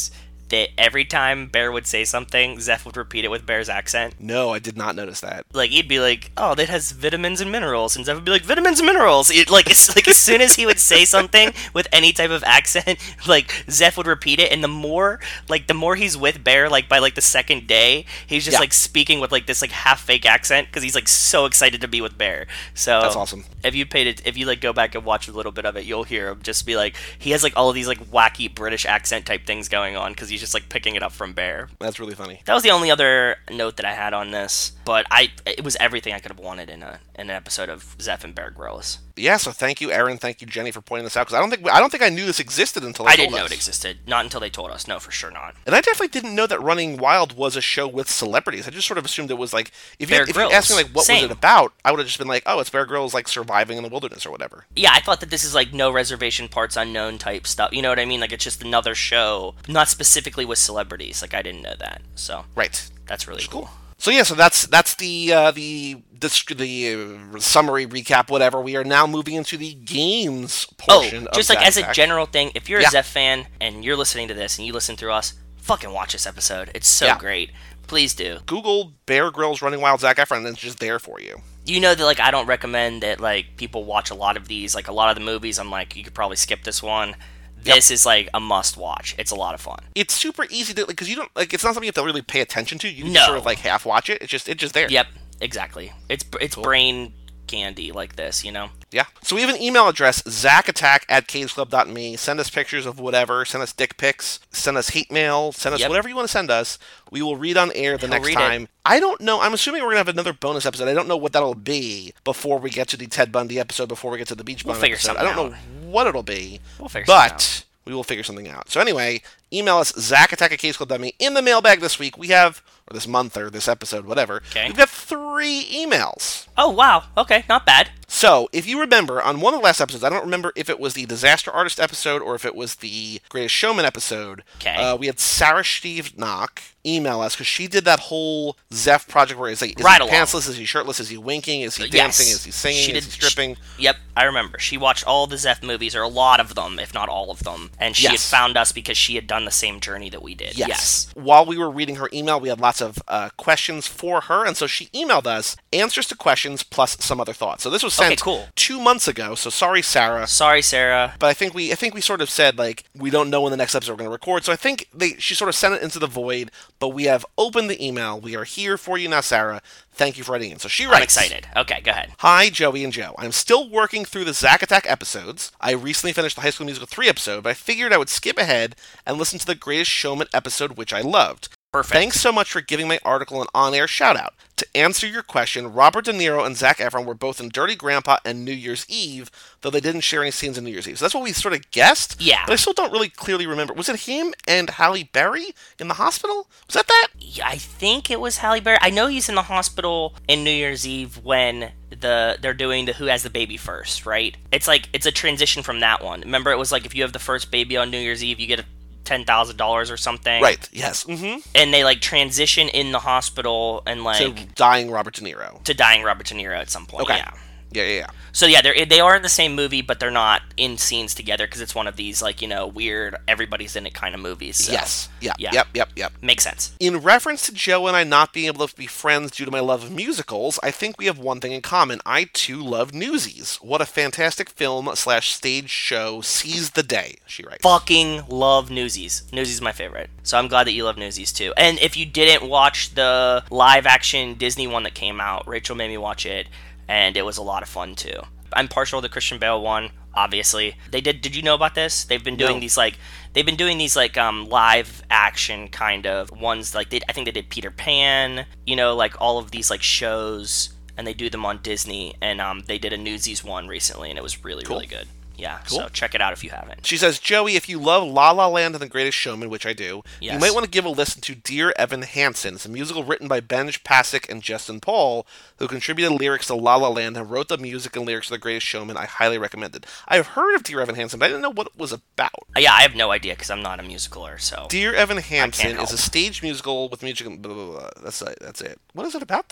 that every time Bear would say something, Zeph would repeat it with Bear's accent? No, I did not notice that. Like, he'd be like, oh, that has vitamins and minerals. And Zeph would be like, vitamins and minerals. It, like, it's, like, as soon as he would say something with any type of accent, like, Zeph would repeat it. And the more, like, the more he's with Bear, like, by, like, the second day, he's just, Yeah. like, speaking with, like, this, like, half-fake accent because he's, like, so excited to be with Bear. So That's awesome. If you paid it, if you, like, go back and watch a little bit of it, you'll hear him just be like, he has, like, all of these, like, wacky British accent type things going on because he's just, like, picking it up from Bear. That's really funny. That was the only other note that I had on this, but I it was everything I could have wanted in a in an episode of Zeph and Bear Grylls. Yeah, so thank you, Aaron. Thank you, Jenny, for pointing this out because I don't think I don't think I knew this existed until they I told didn't know us. it existed, not until they told us. No, for sure not. And I definitely didn't know that Running Wild was a show with celebrities. I just sort of assumed it was like if you, Bear if you Grylls. asked me like what Same. was it about, I would have just been like, oh, it's Bear Grylls like surviving in the wilderness or whatever. Yeah, I thought that this is like no reservation parts unknown type stuff. You know what I mean? Like it's just another show, not specifically with celebrities. Like I didn't know that, so Right. that's really cool. So yeah, so that's that's the uh, the the, the uh, summary recap, whatever. We are now moving into the games portion. Oh, just of like as a Zack. general thing, if you're a Yeah. Zeph fan and you're listening to this and you listen through us, fucking watch this episode. It's so Yeah. great. Please do. Google Bear Grylls Running Wild Zac Efron, and it's just there for you. You know that like I don't recommend that like people watch a lot of these. Like a lot of the movies, I'm like you could probably skip this one. This is like a must watch. It's a lot of fun. It's super easy to because you don't like. It's not something you have to really pay attention to. You can No. just sort of like half watch it. It's just it's just there. Yep, exactly. It's it's brain candy like this, you know. Yeah. So we have an email address, zachattack at cageclub dot me. Send us pictures of whatever. Send us dick pics. Send us hate mail. Send us Yep. whatever you want to send us. We will read on air the He'll next read it. time. I don't know. I'm assuming we're going to have another bonus episode. I don't know what that'll be before we get to the Ted Bundy episode, before we get to the Beach We'll Bum figure episode. I something don't know what it'll be. We'll figure something out. But we will figure something out. So anyway, email us, zachattack at cageclub dot me. In the mailbag this week, we have, or this month, or this episode, whatever, Okay. we've got three emails. Oh wow. Okay, not bad. So, if you remember, on one of the last episodes, I don't remember if it was the Disaster Artist episode or if it was the Greatest Showman episode, Okay. uh, we had Sarah Steve Knock email us because she did that whole Zeph project where it's like, is Right he along. pantsless, is he shirtless, is he winking, is he Yes. dancing, is he singing, She is did- he stripping? Yep, I remember. She watched all the Zeph movies, or a lot of them, if not all of them, and she had Yes. found us because she had done the same journey that we did. Yes. While we were reading her email, we had lots of uh, questions for her, and so she emailed us answers to questions plus some other thoughts. So this was sent Okay, cool. two months ago. So sorry, Sarah. Sorry, Sarah. But I think we, I think we sort of said like we don't know when the next episode we're going to record. So I think they, she sort of sent it into the void. But we have opened the email. We are here for you now, Sarah. Thank you for writing in. So she writes. I'm excited. Okay, go ahead. Hi, Joey and Joe. I'm still working through the Zack Attack episodes. I recently finished the High School Musical three episode, but I figured I would skip ahead and listen to the Greatest Showman episode, which I loved. Perfect. Thanks so much for giving my article an on-air shout-out. To answer your question, Robert De Niro and Zac Efron were both in Dirty Grandpa and New Year's Eve, though they didn't share any scenes in New Year's Eve. So that's what we sort of guessed. Yeah. But I still don't really clearly remember. Was it him and Halle Berry in the hospital? Was that that? Yeah, I think it was Halle Berry. I know he's in the hospital in New Year's Eve when the they're doing the Who Has the Baby First, right? It's like it's a transition from that one. Remember, it was like if you have the first baby on New Year's Eve, you get a ten thousand dollars or something. Right, yes. Mm-hmm. And they like transition in the hospital and like So, dying Robert De Niro. to dying Robert De Niro at some point. Okay. Yeah. Yeah, yeah, yeah. So yeah, they they are in the same movie, but they're not in scenes together because it's one of these like you know weird everybody's in it kind of movies. So. Yes. Yeah, Yeah. Yep, yep, yep. Makes sense. In reference to Joe and I not being able to be friends due to my love of musicals, I think we have one thing in common. I too love Newsies. What a fantastic film slash stage show. Seize the day, she writes. Fucking love Newsies. Newsies is my favorite. So I'm glad that you love Newsies too. And if you didn't watch the live action Disney one that came out, Rachel made me watch it, and it was a lot of fun too. I'm partial to the Christian Bale one, obviously. They did did you know about this? They've been doing No. these like they've been doing these like um live action kind of ones like they I think they did Peter Pan, you know, like all of these like shows, and they do them on Disney, and um they did a Newsies one recently and it was really Cool. really good. Yeah, Cool. so check it out if you haven't. She says, Joey, if you love La La Land and The Greatest Showman, which I do, Yes. you might want to give a listen to Dear Evan Hansen. It's a musical written by Benj Pasek and Justin Paul, who contributed lyrics to La La Land and wrote the music and lyrics to The Greatest Showman. I highly recommend it. I've heard of Dear Evan Hansen, but I didn't know what it was about. Uh, Yeah, I have no idea because I'm not a musicaler. So Dear Evan Hansen help. is a stage musical with music and blah, blah, blah. That's it. That's it. What is it about, though?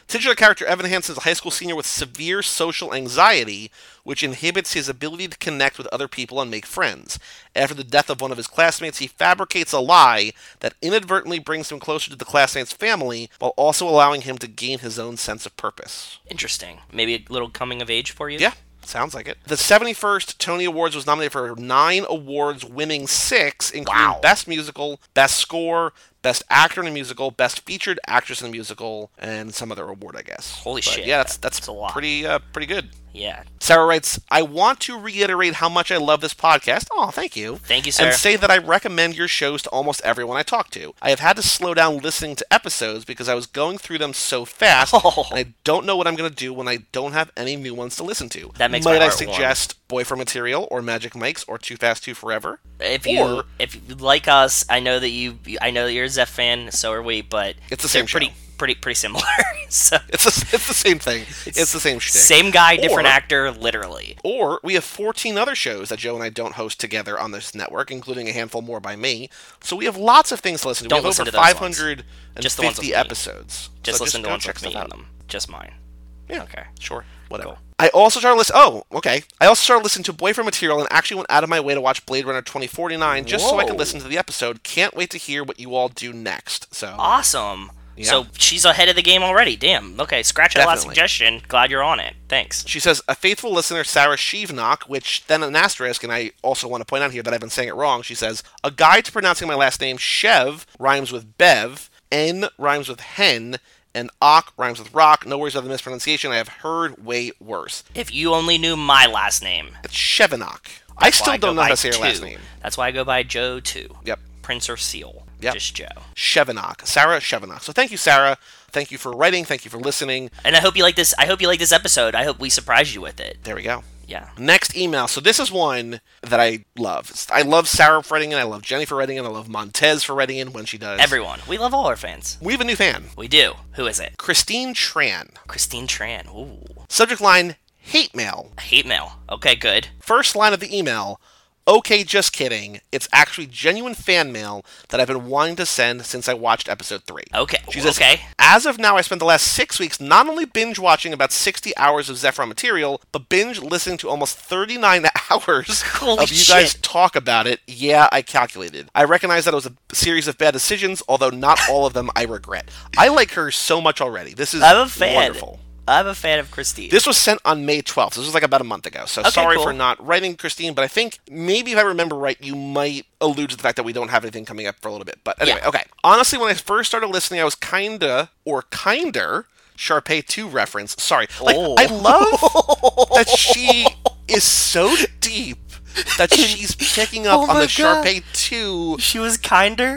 Titular character Evan Hansen is a high school senior with severe social anxiety, which inhibits his ability to connect with other people and make friends. After the death of one of his classmates, he fabricates a lie that inadvertently brings him closer to the classmate's family, while also allowing him to gain his own sense of purpose. Interesting. Maybe a little coming of age for you? Yeah. Sounds like it. The seventy-first Tony Awards was nominated for nine awards, winning six, including Wow. Best Musical, Best Score, Best Actor in a Musical, Best Featured Actress in a Musical, and some other award, I guess. Holy but shit. Yeah, that's that's, that's a lot. pretty uh, pretty good. Yeah. Sarah writes, I want to reiterate how much I love this podcast. Oh, thank you. Thank you, sir. And say that I recommend your shows to almost everyone I talk to. I have had to slow down listening to episodes because I was going through them so fast, Oh. and I don't know what I'm going to do when I don't have any new ones to listen to. That makes Might my I heart warm. suggest Boyfriend Material or Magic Mike's or Too Fast, Too Forever? If you Or- if you like us, I know that you I know that you're a Zeph fan, so are we, but It's the they're same pretty show. pretty pretty similar. so It's a, it's the same thing. It's, the same shtick. same guy, different Or- actor, literally. Or we have fourteen other shows that Joe and I don't host together on this network, including a handful more by me. So we have lots of things to listen to. Don't we have listen over to those five ones. hundred Just the ones with fifty me. episodes. Just so listen just to go ones check with stuff me out. in them. Just mine. Yeah. Okay. Sure. Whatever. Cool. I also started listening. Oh, okay. I also started listening to Boyfriend Material and actually went out of my way to watch Blade Runner twenty forty-nine just so I could Whoa. listen to the episode. Can't wait to hear what you all do next. So Awesome. Yeah. So she's ahead of the game already. Damn. Okay, scratch that last Definitely. suggestion. Glad you're on it. Thanks. she says, a faithful listener, Sarah Shevnock, which then an asterisk, and I also want to point out here that I've been saying it wrong. She says, a guide to pronouncing my last name, Shev, rhymes with Bev, N rhymes with hen, and Ock rhymes with rock. No worries about the mispronunciation. I have heard way worse. If you only knew my last name. It's Shevnock. I That's why still go don't know how by to say her two. last name. That's why I go by Joe too. Yep. Prince or Seal. Yep. Just Joe. Shevnock. Sarah Shevnock. So thank you, Sarah. Thank you for writing. Thank you for listening. And I hope you like this. I hope you like this episode. I hope we surprised you with it. There we go. Yeah. Next email. So this is one that I love. I love Sarah for writing in. I love Jenny for writing in. I love Montez for writing in when she does. Everyone. We love all our fans. We have a new fan. We do. Who is it? Christine Tran. Christine Tran. Ooh. Subject line, hate mail. Hate mail. Okay, good. First line of the email, okay, just kidding. It's actually genuine fan mail that I've been wanting to send since I watched episode three. Okay. She says, okay. as of now, I spent the last six weeks not only binge watching about sixty hours of Zephyr material, but binge listening to almost thirty-nine hours Holy of you guys shit. talk about it. Yeah, I calculated. I recognize that it was a series of bad decisions, although not all of them I regret. I like her so much already. This is I'm a fan. wonderful. I'm a fan of Christine. This was sent on May twelfth. This was like about a month ago. So Okay, sorry cool. for not writing, Christine, but I think maybe if I remember right, you might allude to the fact that we don't have anything coming up for a little bit. But anyway, Yeah. okay. Honestly, when I first started listening, I was kinda, or kinder, Sharpay two reference. Sorry. Like, Oh. I love that she is so deep that she's picking up Oh on my the God. Sharpay two She was kinder.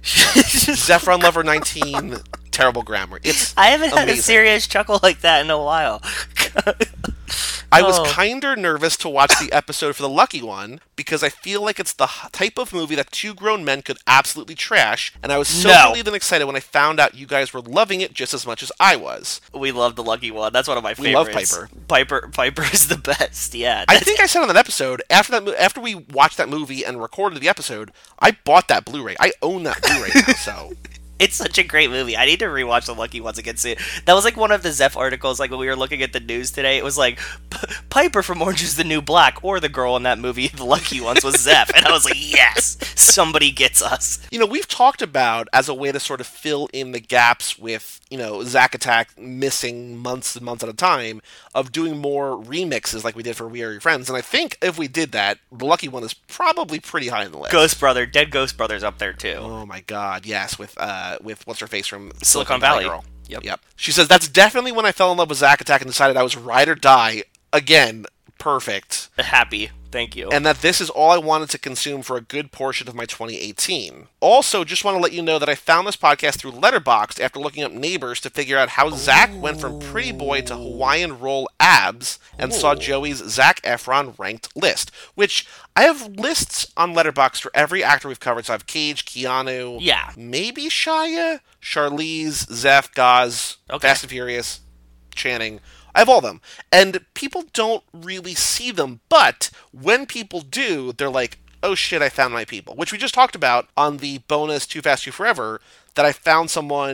Zephron Lover nineteen terrible grammar. It's I haven't had a amazing. serious chuckle like that in a while. I was Oh. kinder nervous to watch the episode for the Lucky One because I feel like it's the h- type of movie that two grown men could absolutely trash, and I was so No. relieved and excited when I found out you guys were loving it just as much as I was. We love the Lucky One. That's one of my We love favorites. Piper. Piper. Piper is the best. Yeah. I that's- think I said on that episode after that mo- after we watched that movie and recorded the episode, I bought that Blu-ray. I own that Blu-ray now, so It's such a great movie. I need to rewatch The Lucky Ones again soon. That was like one of the Zeph articles, like when we were looking at the news today. It was like, P- Piper from Orange is the New Black, or the girl in that movie, The Lucky Ones, was Zeph. And I was like, yes, somebody gets us. you know, we've talked about as a way to sort of fill in the gaps with, you know, Zack Attack missing months and months at a time of doing more remixes like we did for We Are Your Friends. And I think if we did that, The Lucky One is probably pretty high on the list. Ghost Brother, Dead Ghost Brother's up there too. Oh my god, yes, with uh with what's her face from Silicon Valley. Girl. Yep. Yep. She says that's definitely when I fell in love with Zack Attack and decided I was ride or die. Again, perfect. Happy. Thank you. And that this is all I wanted to consume for a good portion of my twenty eighteen. Also, just want to let you know that I found this podcast through Letterboxd after looking up Neighbors to figure out how Zach went from pretty boy to Hawaiian roll abs and saw Ooh. Joey's Zac Efron ranked list, which I have lists on Letterboxd for every actor we've covered. So I have Cage, Keanu, Yeah. maybe Shia, Charlize, Zeph, Gaz, Okay. Fast and Furious, Channing. I have all of them. And people don't really see them, but when people do, they're like, oh shit, I found my people. Which we just talked about on the bonus Too Fast, Too Forever, that I found someone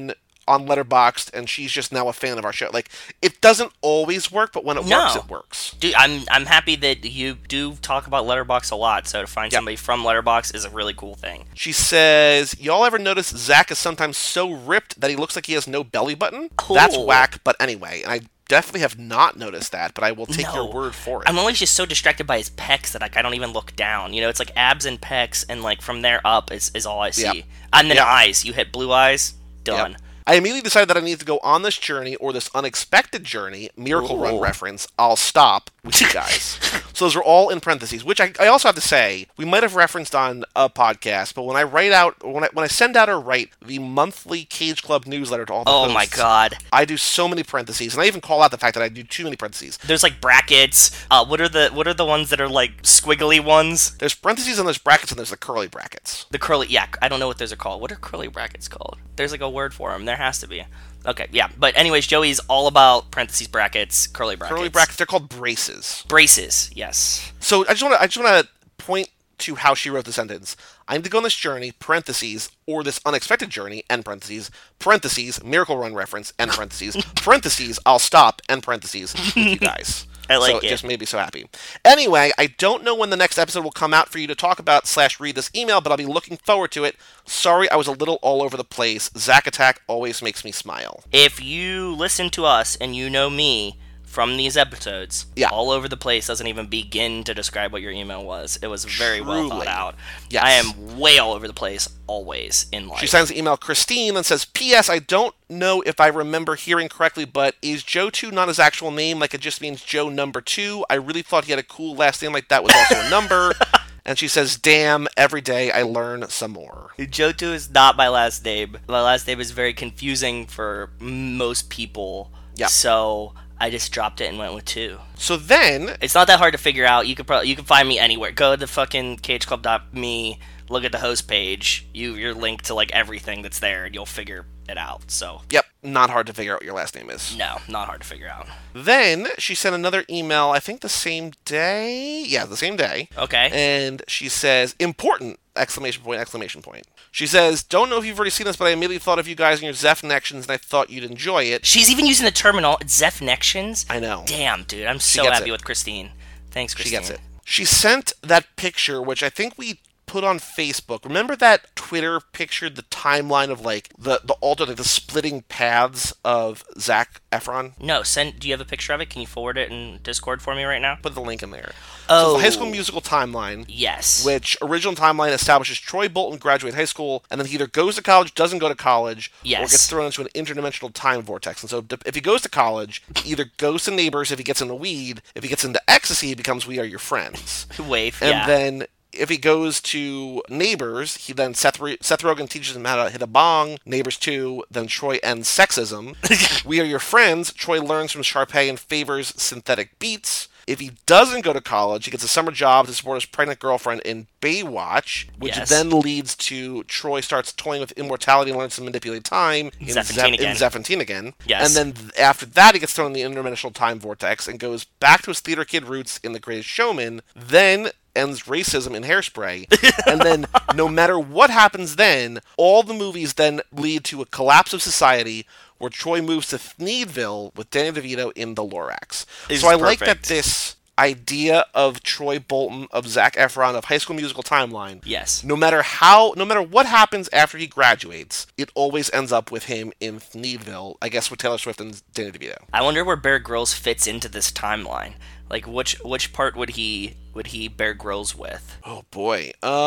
on Letterboxd, and she's just now a fan of our show. Like, it doesn't always work, but when it No. works, it works. Dude, I'm I'm happy that you do talk about Letterboxd a lot, so to find Yep. somebody from Letterboxd is a really cool thing. She says, y'all ever notice Zach is sometimes so ripped that he looks like he has no belly button? That's Oh. whack, but anyway, and I definitely have not noticed that, but I will take No. your word for it. I'm always just so distracted by his pecs that like I don't even look down. You know, it's like abs and pecs, and like from there up is, is all I see. Yep. And then Yep. eyes. You hit blue eyes, done. Yep. I immediately decided that I need to go on this journey, or this unexpected journey, Miracle Run Ooh. reference, I'll stop with you guys. So those are all in parentheses, which I, I also have to say, we might have referenced on a podcast, but when I write out, when I, when I send out or write the monthly Cage Club newsletter to all the Oh hosts, my god. I do so many parentheses, and I even call out the fact that I do too many parentheses. There's like brackets. Uh, what are the what are the ones that are like squiggly ones? There's parentheses and there's brackets and there's the curly brackets. The curly, yeah, I don't know what those are called. What are curly brackets called? There's like a word for them. There has to be. Okay, yeah. But anyways, Joey's all about parentheses, brackets, curly brackets. Curly brackets, they're called braces. Braces, yes. So I just want to I just want to point to how she wrote the sentence. I need to go on this journey, parentheses, or this unexpected journey, end parentheses, parentheses, Miracle Run reference, end parentheses, parentheses, I'll stop, end parentheses, with you guys. I like so it. it just made me so happy. Anyway, I don't know when the next episode will come out for you to talk about slash read this email, but I'll be looking forward to it. Sorry I was a little all over the place. Zack Attack always makes me smile. If you listen to us and you know me from these episodes, Yeah. all over the place doesn't even begin to describe what your email was. It was very well thought Truly. out. Yes. I am way all over the place always in life. She sends the email Christine and says, P S. I don't know if I remember hearing correctly, but is Joe two not his actual name? Like it just means Joe number two? I really thought he had a cool last name like that was also a number. And she says, damn, every day I learn some more. Jotu is not my last name. My last name is very confusing for most people. Yeah. So I just dropped it and went with two. So then, It's not that hard to figure out. You could probably you can find me anywhere. Go to fucking cage club dot me, look at the host page. You you're linked to like everything that's there, and you'll figure it out. So yep, not hard to figure out what your last name is. no, not hard to figure out. Then she sent another email, I think the same day. Yeah, the same day. Okay. And she says, important! Exclamation point, exclamation point. She says, don't know if you've already seen this, but I immediately thought of you guys and your Zeph connections, and I thought you'd enjoy it. She's even using the terminal Zephnexions. I know. Damn, dude, I'm so gets happy it. with Christine. Thanks, She Christine. gets it. She sent that picture, which I think we put on Facebook. Remember that Twitter picture, the timeline of like the the alter, like the splitting paths of Zac Efron? No, send. Do you have a picture of it? Can you forward it in Discord for me right now? Put the link in there. Oh, So the High School Musical timeline. Yes. Which original timeline establishes Troy Bolton graduate high school, and then he either goes to college, doesn't go to college, or Yes. gets thrown into an interdimensional time vortex. And so if he goes to college, he either goes to Neighbors if he gets into weed, if he gets into ecstasy, he becomes We Are Your Friends. Wave. And yeah. then if he goes to Neighbors, he then Seth, Re- Seth Rogen teaches him how to hit a bong. Neighbors two, then Troy ends sexism. We Are Your Friends, Troy learns from Sharpay and favors synthetic beats. If he doesn't go to college, he gets a summer job to support his pregnant girlfriend in Baywatch, which Yes. then leads to Troy starts toying with immortality and learns to manipulate time in Zephantine Zeph- again. in Zephantine again. Yes. And then th- after that, he gets thrown in the interdimensional time vortex and goes back to his theater kid roots in The Greatest Showman, then ends racism in Hairspray. And then no matter what happens then, all the movies then lead to a collapse of society where Troy moves to Thneedville with Danny DeVito in The Lorax. This so I is like that perfect. this idea of Troy Bolton, of Zac Efron, of High School Musical timeline, Yes. no matter how, no matter what happens after he graduates, it always ends up with him in Thneedville, I guess with Taylor Swift and Danny DeVito. I wonder where Bear Grylls fits into this timeline. Like, which which part would he would he Bear Grylls with? Oh boy.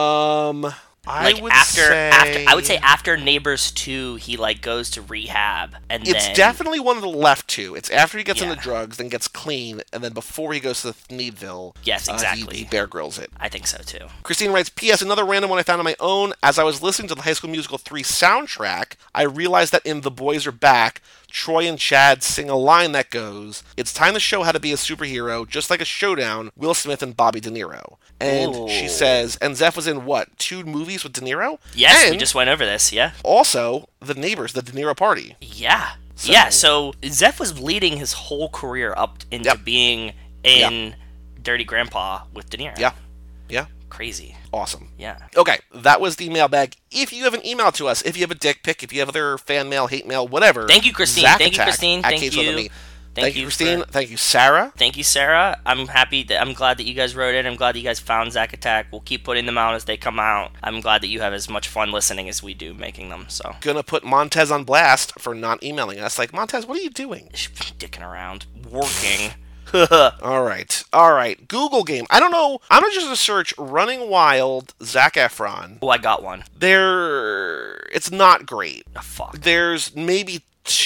Um I Like would after say after I would say after Neighbors two, he like goes to rehab and it's then definitely one of the left two. It's after he gets Yeah. into drugs, then gets clean, and then before he goes to Thneedville. Yes, uh, he- exactly. he Bear Grylls it. I think so too. Christine writes, P S. Another random one I found on my own. As I was listening to the High School Musical three soundtrack, I realized that in The Boys Are Back, Troy and Chad sing a line that goes, it's time to show how to be a superhero, just like a showdown, Will Smith and Bobby De Niro. And Ooh. she says, and Zeph was in what, two movies with De Niro? Yes, and we just went over this. Yeah. also The Neighbors, the De Niro party. Yeah. So- yeah, so Zeph was leading his whole career up into Yep. being in Dirty Grandpa with De Niro. Yeah. Yeah. Crazy. Awesome. Yeah. Okay, that was the mailbag. If you have an email to us, if you have a dick pic, if you have other fan mail, hate mail, whatever. Thank you, Christine. Zack Thank you, Attack Christine. at Thank Kate's you. With Me. Thank, Thank you, you Christine. for- Thank you, Sarah. Thank you, Sarah. I'm happy that I'm glad that you guys wrote in. I'm glad that you guys found Zack Attack. We'll keep putting them out as they come out. I'm glad that you have as much fun listening as we do making them. So Gonna put Montez on blast for not emailing us. Like, Montez, what are you doing? dicking around, working. All right, all right. Google game. I don't know. I'm gonna just search "Running Wild" Zac Efron. Oh, I got one. There, it's not great. Oh, fuck. There's maybe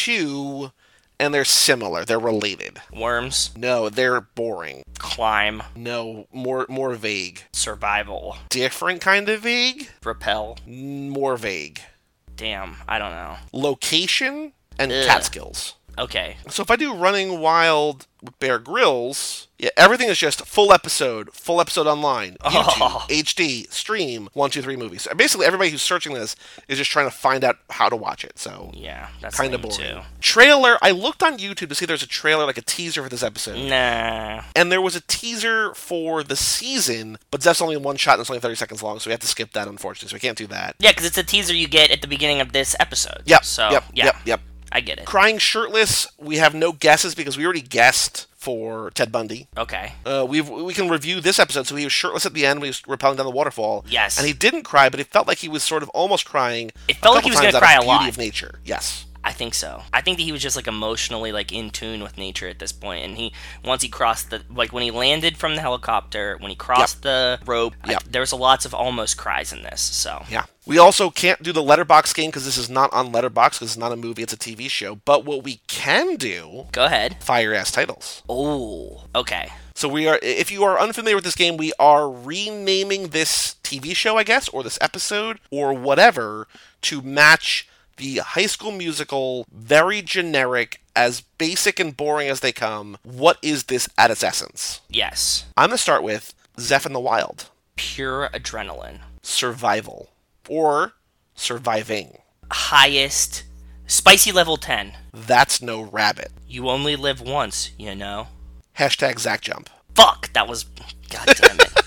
two, and they're similar. They're related. Worms. No, they're boring. Climb. No, more more vague. Survival. Different kind of vague. Repel. More vague. Damn, I don't know. Location and Ugh. Catskills. Okay. So if I do Running Wild with Bear Grylls, yeah, everything is just full episode, full episode online, YouTube, Oh. H D, stream, one, two, three movies. Basically, everybody who's searching this is just trying to find out how to watch it. So Yeah, that's kind of lame boring. too. Trailer. I looked on YouTube to see there's a trailer, like a teaser for this episode. Nah. And there was a teaser for the season, but that's only one shot and it's only thirty seconds long, so we have to skip that, unfortunately. So we can't do that. Yeah, because it's a teaser you get at the beginning of this episode. Yep. So, yep. yeah, Yep. Yep. I get it. Crying Shirtless. We have no guesses because we already guessed for Ted Bundy. Okay. Uh, we we can review this episode. So he was shirtless at the end when he was rappelling down the waterfall. Yes. And he didn't cry, but it felt like he was sort of almost crying. It felt like couple he was gonna times out cry of a lot. Beauty of nature. Yes. I think so. I think that he was just like emotionally like in tune with nature at this point, and he once he crossed the like when he landed from the helicopter, when he crossed the rope, I- Yep. there was a lots of almost cries in this. So Yeah. We also can't do the Letterbox game because this is not on Letterbox because it's not a movie, it's a T V show. But what we can do, go ahead. fire ass titles. Oh, okay. So we are, if you are unfamiliar with this game, we are renaming this T V show, I guess, or this episode, or whatever, to match the High School Musical, very generic, as basic and boring as they come. What is this at its essence? Yes. I'm going to start with Zeph in the Wild. Pure adrenaline. Survival. Or surviving. Highest spicy level ten. That's no rabbit. You only live once, you know. Hashtag Zach Jump. Fuck, that was god damn it.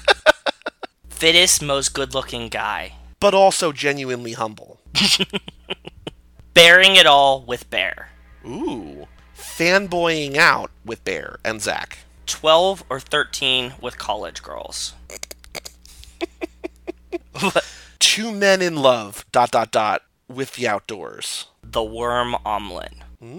Fittest, most good-looking guy. But also genuinely humble. Bearing it all with Bear. Ooh. Fanboying out with Bear and Zach. twelve or thirteen with college girls. Two men in love, dot, dot, dot, with the outdoors. The worm omelet.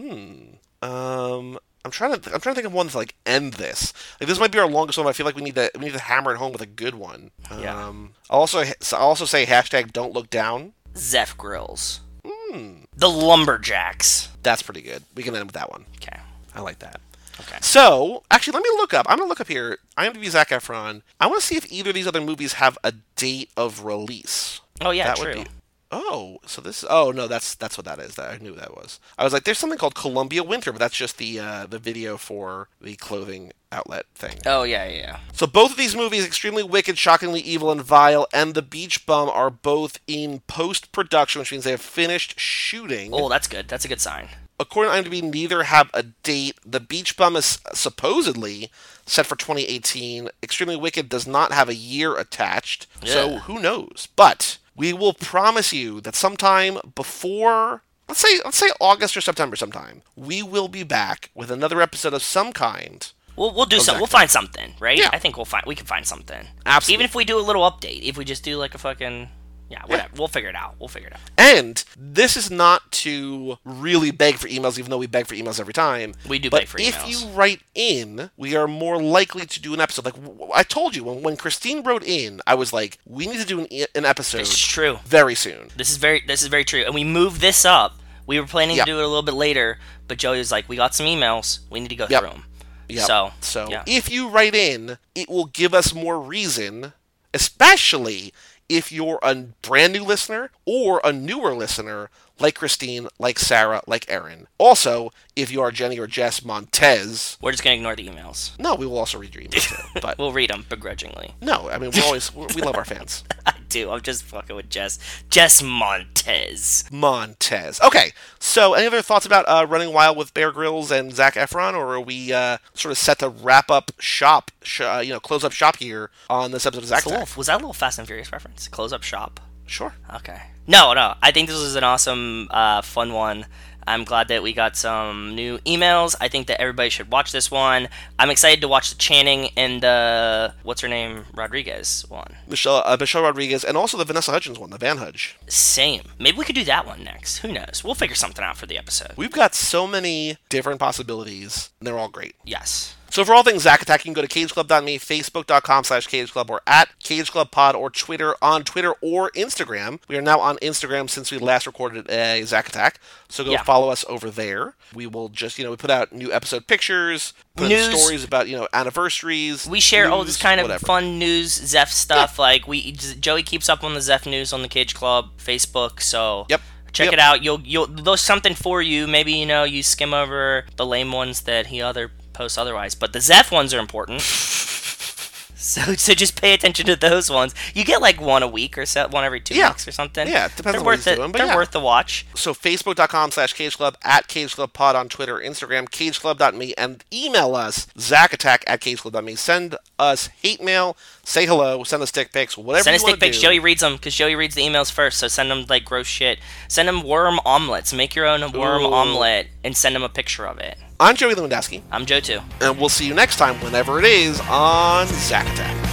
Um, I'm trying to, I'm trying to think of one to like end this. Like this might be our longest one. But I feel like we need to, we need to hammer it home with a good one. Yeah. Um, I'll also, I'll also say hashtag Don't Look Down. Zeph Grills. The Lumberjacks. That's pretty good. We can end with that one. Okay. I like that. Okay. So, actually, let me look up. I'm going to look up here. IMDb Zac Efron. I want to see if either of these other movies have a date of release. Oh yeah, that true. Would be, oh, so this. Oh no, that's that's what that is. That I knew that was. I was like, there's something called Columbia Winter, but that's just the uh, the video for the clothing outlet thing. Oh yeah, yeah, yeah. So both of these movies, Extremely Wicked, Shockingly Evil, and Vile, and The Beach Bum, are both in post-production, which means they have finished shooting. Oh, that's good. That's a good sign. According to IMDb, neither have a date. The Beach Bum is supposedly set for twenty eighteen. Extremely Wicked does not have a year attached, so Yeah. who knows? But we will promise you that sometime before, let's say, let's say August or September, sometime, we will be back with another episode of some kind. We'll we'll do something. We'll Exactly. find something, right? Yeah. I think we'll find we can find something. Absolutely. Even if we do a little update, if we just do like a fucking yeah, whatever. We'll figure it out. We'll figure it out. And this is not to really beg for emails, even though we beg for emails every time. We do but beg for if emails. you write in, we are more likely to do an episode. Like w- I told you, when, when Christine wrote in, I was like, we need to do an, e- an episode This is true. very soon. This is very this is very true. And we moved this up. We were planning Yep. to do it a little bit later, but Joey was like, "We got some emails. We need to go Yep. through them." Yep. So, so yeah. if you write in, it will give us more reason, especially if you're a brand new listener or a newer listener, like Christine, like Sarah, like Erin. Also, if you are Jenny or Jess Montez, We're just gonna ignore the emails. no, we will also read your emails too. But We'll read them begrudgingly. no, I mean, we're always we love our fans. I too. I'm just fucking with Jess. Jess Montez. Montez. Okay, so any other thoughts about uh, Running Wild with Bear Grylls and Zac Efron, or are we uh, sort of set to wrap up shop, sh- uh, you know, close up shop here on this episode of Zac Attack? Was that a little Fast and Furious reference? Close up shop? Sure. Okay. No, no. I think this was an awesome, uh, fun one. I'm glad that we got some new emails. I think that everybody should watch this one. I'm excited to watch the Channing and the, what's her name, Rodriguez one. Michelle uh, Michelle Rodriguez, and also the Vanessa Hudgens one, the Van Hudge. Same. Maybe we could do that one next. Who knows? We'll figure something out for the episode. We've got so many different possibilities, and they're all great. Yes. So for all things Zac Attack, you can go to cage club dot me, facebook.com slash cageclub, or at cageclubpod, or Twitter, on Twitter or Instagram. We are now on Instagram since we last recorded a Zac Attack, so go yeah. follow us over there. We will just, you know, we put out new episode pictures, put news. in stories about, you know, anniversaries. We share news, all this kind of whatever. fun news, Zeph stuff. Yeah. Like, we Joey keeps up on the Zeph news on the Cage Club Facebook, so... Yep. Check yep. it out. You'll you'll there's something for you. Maybe, you know, you skim over the lame ones that he other posts otherwise, but the Zeph ones are important. so so just pay attention to those ones. You get like one a week or so, one every two yeah. weeks or something. Yeah, it depends they're on what worth he's it. doing, but They're yeah. worth the watch. So facebook.com slash cageclub, at cageclubpod on Twitter, Instagram, cageclub dot me, and email us, zacattack at cageclub dot me. Send us hate mail, say hello, send us dick pics, whatever Send you us want dick to pics. do. Joey reads them, because Joey reads the emails first, so send them, like, gross shit. Send them worm omelets. Make your own worm Ooh. omelet, and send them a picture of it. I'm Joey Lewandowski, I'm Joe, too. and we'll see you next time, whenever it is, on Zac Attack.